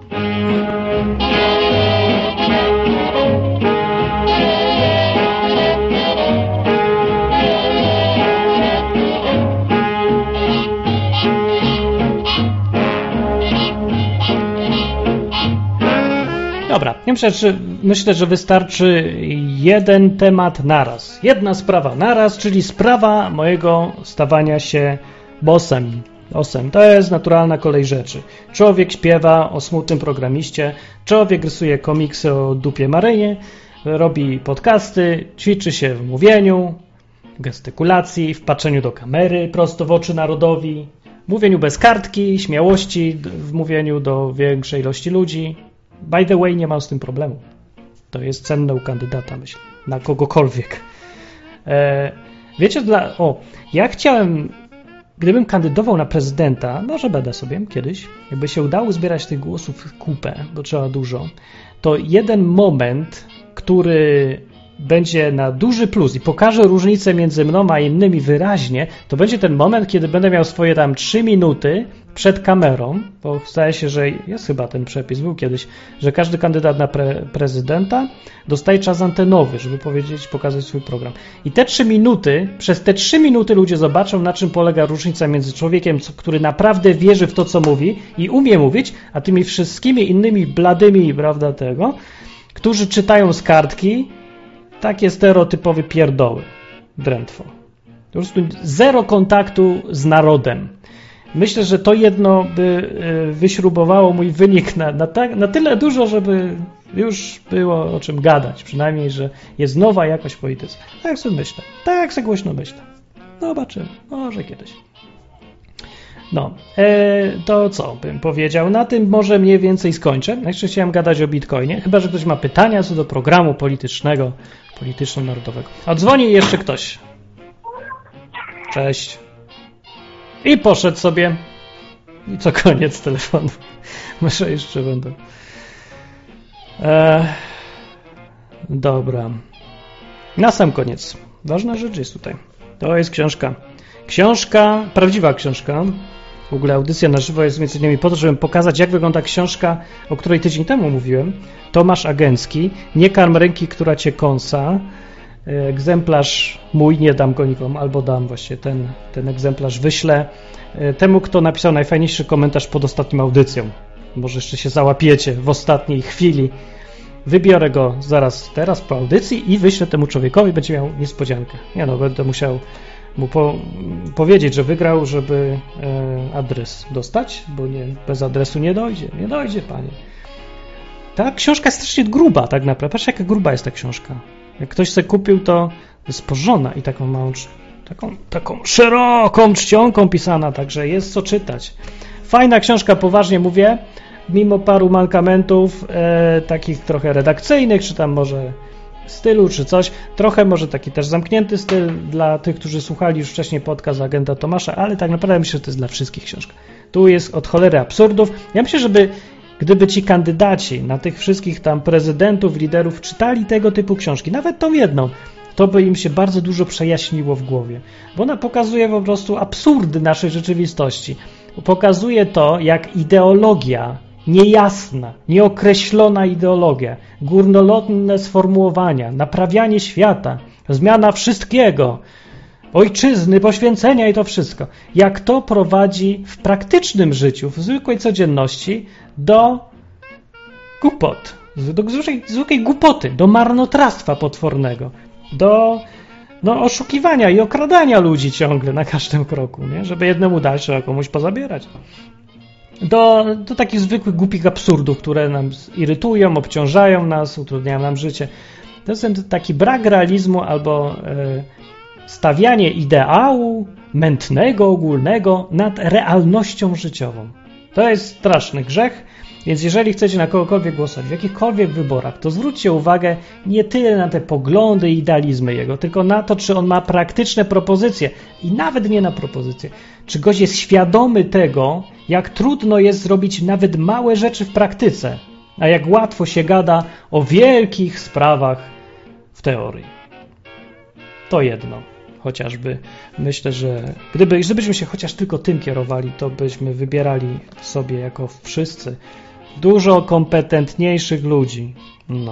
Dobra, myślę, że wystarczy jeden temat naraz. Jedna sprawa naraz, czyli sprawa mojego stawania się bossem. To jest naturalna kolej rzeczy. Człowiek śpiewa o smutnym programiście, człowiek rysuje komiksy o dupie Marynie, robi podcasty, ćwiczy się w mówieniu, gestykulacji, w patrzeniu do kamery prosto w oczy narodowi, mówieniu bez kartki, śmiałości w mówieniu do większej ilości ludzi. By the way, nie mam z tym problemu. To jest cenne u kandydata, myślę. Na kogokolwiek. Wiecie, ja chciałem, gdybym kandydował na prezydenta, może będę sobie kiedyś, jakby się udało zbierać tych głosów kupę, bo trzeba dużo, to jeden moment, który będzie na duży plus i pokaże różnicę między mną a innymi wyraźnie, to będzie ten moment, kiedy będę miał swoje tam 3 minuty przed kamerą, bo zdaje się, że jest chyba ten przepis, był kiedyś, że każdy kandydat na prezydenta dostaje czas antenowy, żeby pokazać swój program. I te 3 minuty, przez te 3 minuty ludzie zobaczą, na czym polega różnica między człowiekiem, który naprawdę wierzy w to, co mówi i umie mówić, a tymi wszystkimi innymi bladymi, prawda, którzy czytają z kartki takie stereotypowe pierdoły. Drętwo. Po prostu zero kontaktu z narodem. Myślę, że to jedno by wyśrubowało mój wynik na tyle dużo, żeby już było o czym gadać. Przynajmniej, że jest nowa jakość w polityce. Tak sobie myślę. Tak sobie głośno myślę. Zobaczymy. Może kiedyś. No, to co bym powiedział? Na tym może mniej więcej skończę. Jeszcze chciałem gadać o Bitcoinie. Chyba, że ktoś ma pytania co do programu polityczno-narodowego. Odzwoni jeszcze ktoś. Cześć. I poszedł sobie. I co, koniec telefonu. Może jeszcze będą. Dobra. Na sam koniec. Ważna rzecz jest tutaj. To jest książka. Książka, prawdziwa książka. W ogóle audycja na żywo jest między innymi po to, żeby pokazać, jak wygląda książka, o której tydzień temu mówiłem. Tomasz Agencki. Nie karm ręki, która cię kąsa. Egzemplarz mój, nie dam go nikomu, albo dam właśnie ten egzemplarz wyślę temu, kto napisał najfajniejszy komentarz pod ostatnią audycją. Może jeszcze się załapiecie w ostatniej chwili. Wybiorę go zaraz teraz po audycji i wyślę temu człowiekowi, będzie miał niespodziankę. Będę musiał mu powiedzieć, że wygrał, żeby adres dostać, bo bez adresu nie dojdzie. Nie dojdzie, panie. Ta książka jest strasznie gruba, tak naprawdę. Patrz, jaka gruba jest ta książka. Jak ktoś sobie kupił, to jest porządna i taką małą, taką szeroką czcionką pisana, także jest co czytać. Fajna książka, poważnie mówię, mimo paru mankamentów, takich trochę redakcyjnych, czy tam może stylu, czy coś. Trochę może taki też zamknięty styl dla tych, którzy słuchali już wcześniej podcast Agenta Tomasza, ale tak naprawdę myślę, że to jest dla wszystkich książka. Tu jest od cholery absurdów. Ja myślę, gdyby ci kandydaci na tych wszystkich tam prezydentów, liderów czytali tego typu książki, nawet tą jedną, to by im się bardzo dużo przejaśniło w głowie. Bo ona pokazuje po prostu absurdy naszej rzeczywistości. Pokazuje to, jak ideologia, niejasna, nieokreślona ideologia, górnolotne sformułowania, naprawianie świata, zmiana wszystkiego, ojczyzny, poświęcenia i to wszystko. Jak to prowadzi w praktycznym życiu, w zwykłej codzienności do głupot, do zwykłej głupoty, do marnotrawstwa potwornego, do oszukiwania i okradania ludzi ciągle na każdym kroku, nie? Żeby jednemu dać, trzeba komuś pozabierać. Do takich zwykłych, głupich absurdów, które nam irytują, obciążają nas, utrudniają nam życie. To jest taki brak realizmu albo stawianie ideału mętnego, ogólnego nad realnością życiową. To jest straszny grzech, więc jeżeli chcecie na kogokolwiek głosować w jakichkolwiek wyborach, to zwróćcie uwagę nie tyle na te poglądy i idealizmy jego, tylko na to, czy on ma praktyczne propozycje i nawet nie na propozycje. Czy gość jest świadomy tego, jak trudno jest zrobić nawet małe rzeczy w praktyce, a jak łatwo się gada o wielkich sprawach w teorii. To jedno. Chociażby myślę, że gdybyśmy się chociaż tylko tym kierowali, to byśmy wybierali sobie jako wszyscy dużo kompetentniejszych ludzi. No.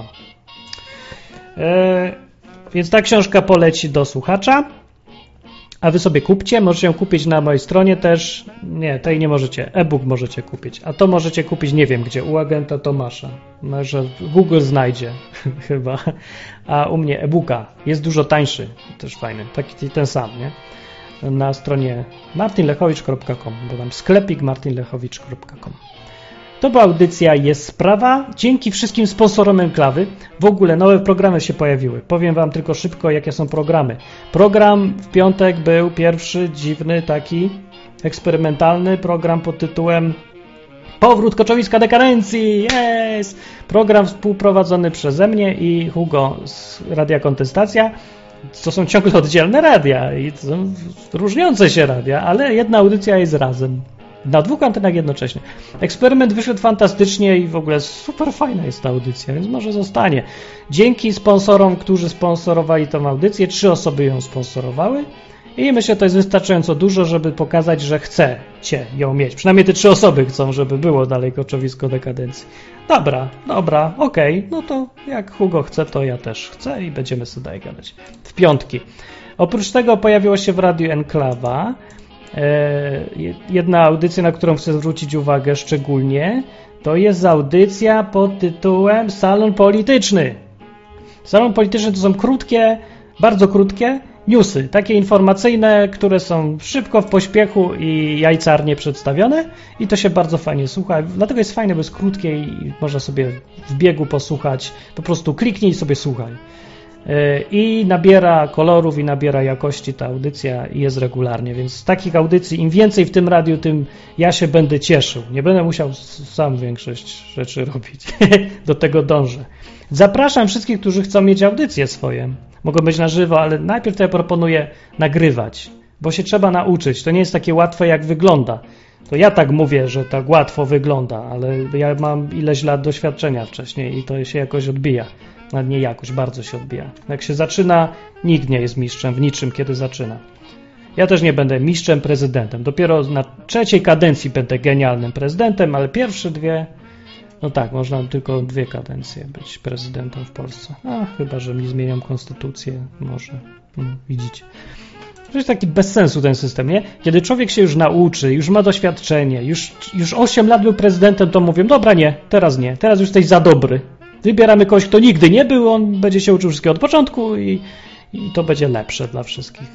Więc ta książka poleci do słuchacza, a wy sobie kupcie. Możecie ją kupić na mojej stronie też. Nie, tej nie możecie. E-book możecie kupić. A to możecie kupić nie wiem gdzie. U agenta Tomasza. Może Google znajdzie chyba. A u mnie e-booka jest dużo tańszy. Też fajny. Taki ten sam, nie? Na stronie martinlechowicz.com, bo tam sklepik martinlechowicz.com. To była audycja Jest Sprawa. Dzięki wszystkim sponsorom Enklawy. W ogóle nowe programy się pojawiły. Powiem wam tylko szybko, jakie są programy. Program w piątek był pierwszy, dziwny, taki eksperymentalny program pod tytułem Powrót Koczowiska Dekadencji. Jest! Program współprowadzony przeze mnie i Hugo z Radia Kontestacja. To są ciągle oddzielne radia i to są różniące się radia, ale jedna audycja jest razem. Na 2 antenach jednocześnie. Eksperyment wyszedł fantastycznie i w ogóle super fajna jest ta audycja, więc może zostanie. Dzięki sponsorom, którzy sponsorowali tą audycję, 3 osoby ją sponsorowały I myślę, że to jest wystarczająco dużo, żeby pokazać, że chcecie ją mieć. Przynajmniej te 3 osoby chcą, żeby było dalej koczowisko dekadencji. Dobra, okej, no to jak Hugo chce, to ja też chcę i będziemy sobie dalej gadać. W piątki. Oprócz tego pojawiła się w Radiu Enklawa jedna audycja, na którą chcę zwrócić uwagę szczególnie. To jest audycja pod tytułem Salon Polityczny. Salon Polityczny to są krótkie, bardzo krótkie newsy, takie informacyjne, które są szybko, w pośpiechu i jajcarnie przedstawione i to się bardzo fajnie słucha. Dlatego jest fajne, bo jest krótkie i można sobie w biegu posłuchać. Po prostu kliknij i sobie słuchaj. I nabiera kolorów i nabiera jakości ta audycja i jest regularnie, więc z takich audycji im więcej w tym radiu, tym ja się będę cieszył. Nie będę musiał sam większość rzeczy robić. Do tego dążę. Zapraszam wszystkich, którzy chcą mieć audycje swoje. Mogą być na żywo, ale najpierw to ja proponuję nagrywać, bo się trzeba nauczyć. To nie jest takie łatwe, jak wygląda. To ja tak mówię, że tak łatwo wygląda, ale ja mam ileś lat doświadczenia wcześniej i to się jakoś odbija. Nawet nie jakoś, bardzo się odbija. Jak się zaczyna, nikt nie jest mistrzem w niczym, kiedy zaczyna. Ja też nie będę mistrzem, prezydentem. Dopiero na 3. kadencji będę genialnym prezydentem, ale pierwsze 2, no tak, można tylko 2 kadencje być prezydentem w Polsce. Chyba że mi zmienią konstytucję, może. Widzicie. To jest taki bez sensu ten system, nie? Kiedy człowiek się już nauczy, już ma doświadczenie, już 8 lat był prezydentem, to mówią, dobra, nie, teraz już jesteś za dobry. Wybieramy kogoś, kto nigdy nie był, on będzie się uczył wszystkiego od początku i to będzie lepsze dla wszystkich.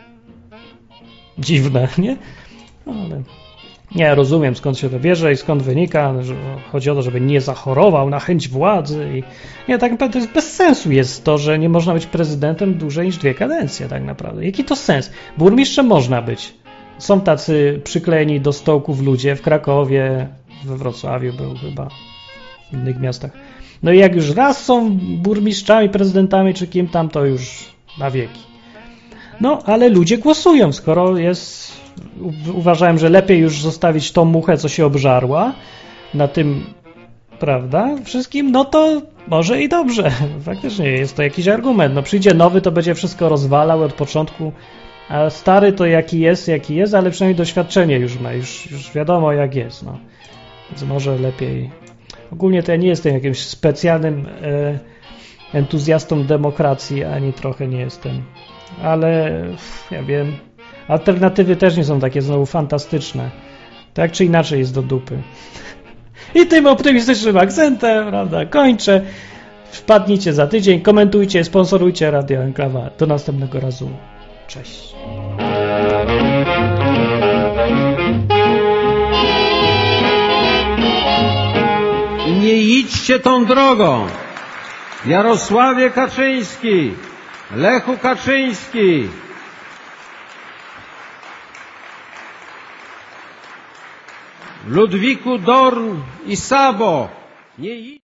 Dziwne, nie? No, ale nie rozumiem, skąd się to bierze i skąd wynika, że chodzi o to, żeby nie zachorował na chęć władzy. I nie, tak naprawdę to jest bez sensu jest to, że nie można być prezydentem dłużej niż 2 kadencje tak naprawdę. Jaki to sens? Burmistrzem można być. Są tacy przyklejeni do stołków ludzie w Krakowie, we Wrocławiu był chyba, w innych miastach. No i jak już raz są burmistrzami, prezydentami czy kim tam, to już na wieki. No, ale ludzie głosują, skoro jest... Uważałem, że lepiej już zostawić tą muchę, co się obżarła na tym, prawda, wszystkim, no to może i dobrze. Faktycznie jest to jakiś argument. No przyjdzie nowy, to będzie wszystko rozwalał od początku, a stary to jaki jest, ale przynajmniej doświadczenie już ma, już wiadomo jak jest, no. Więc może lepiej... Ogólnie to ja nie jestem jakimś specjalnym entuzjastą demokracji, ani trochę nie jestem. Ale ja wiem, alternatywy też nie są takie znowu fantastyczne. Tak czy inaczej jest do dupy. I tym optymistycznym akcentem, prawda, kończę. Wpadnijcie za tydzień, komentujcie, sponsorujcie Radio Enklawa. Do następnego razu. Cześć.
Nie idźcie tą drogą. Jarosławie Kaczyński, Lechu Kaczyński. Ludwiku Dorn i Sabo. Nie idźcie.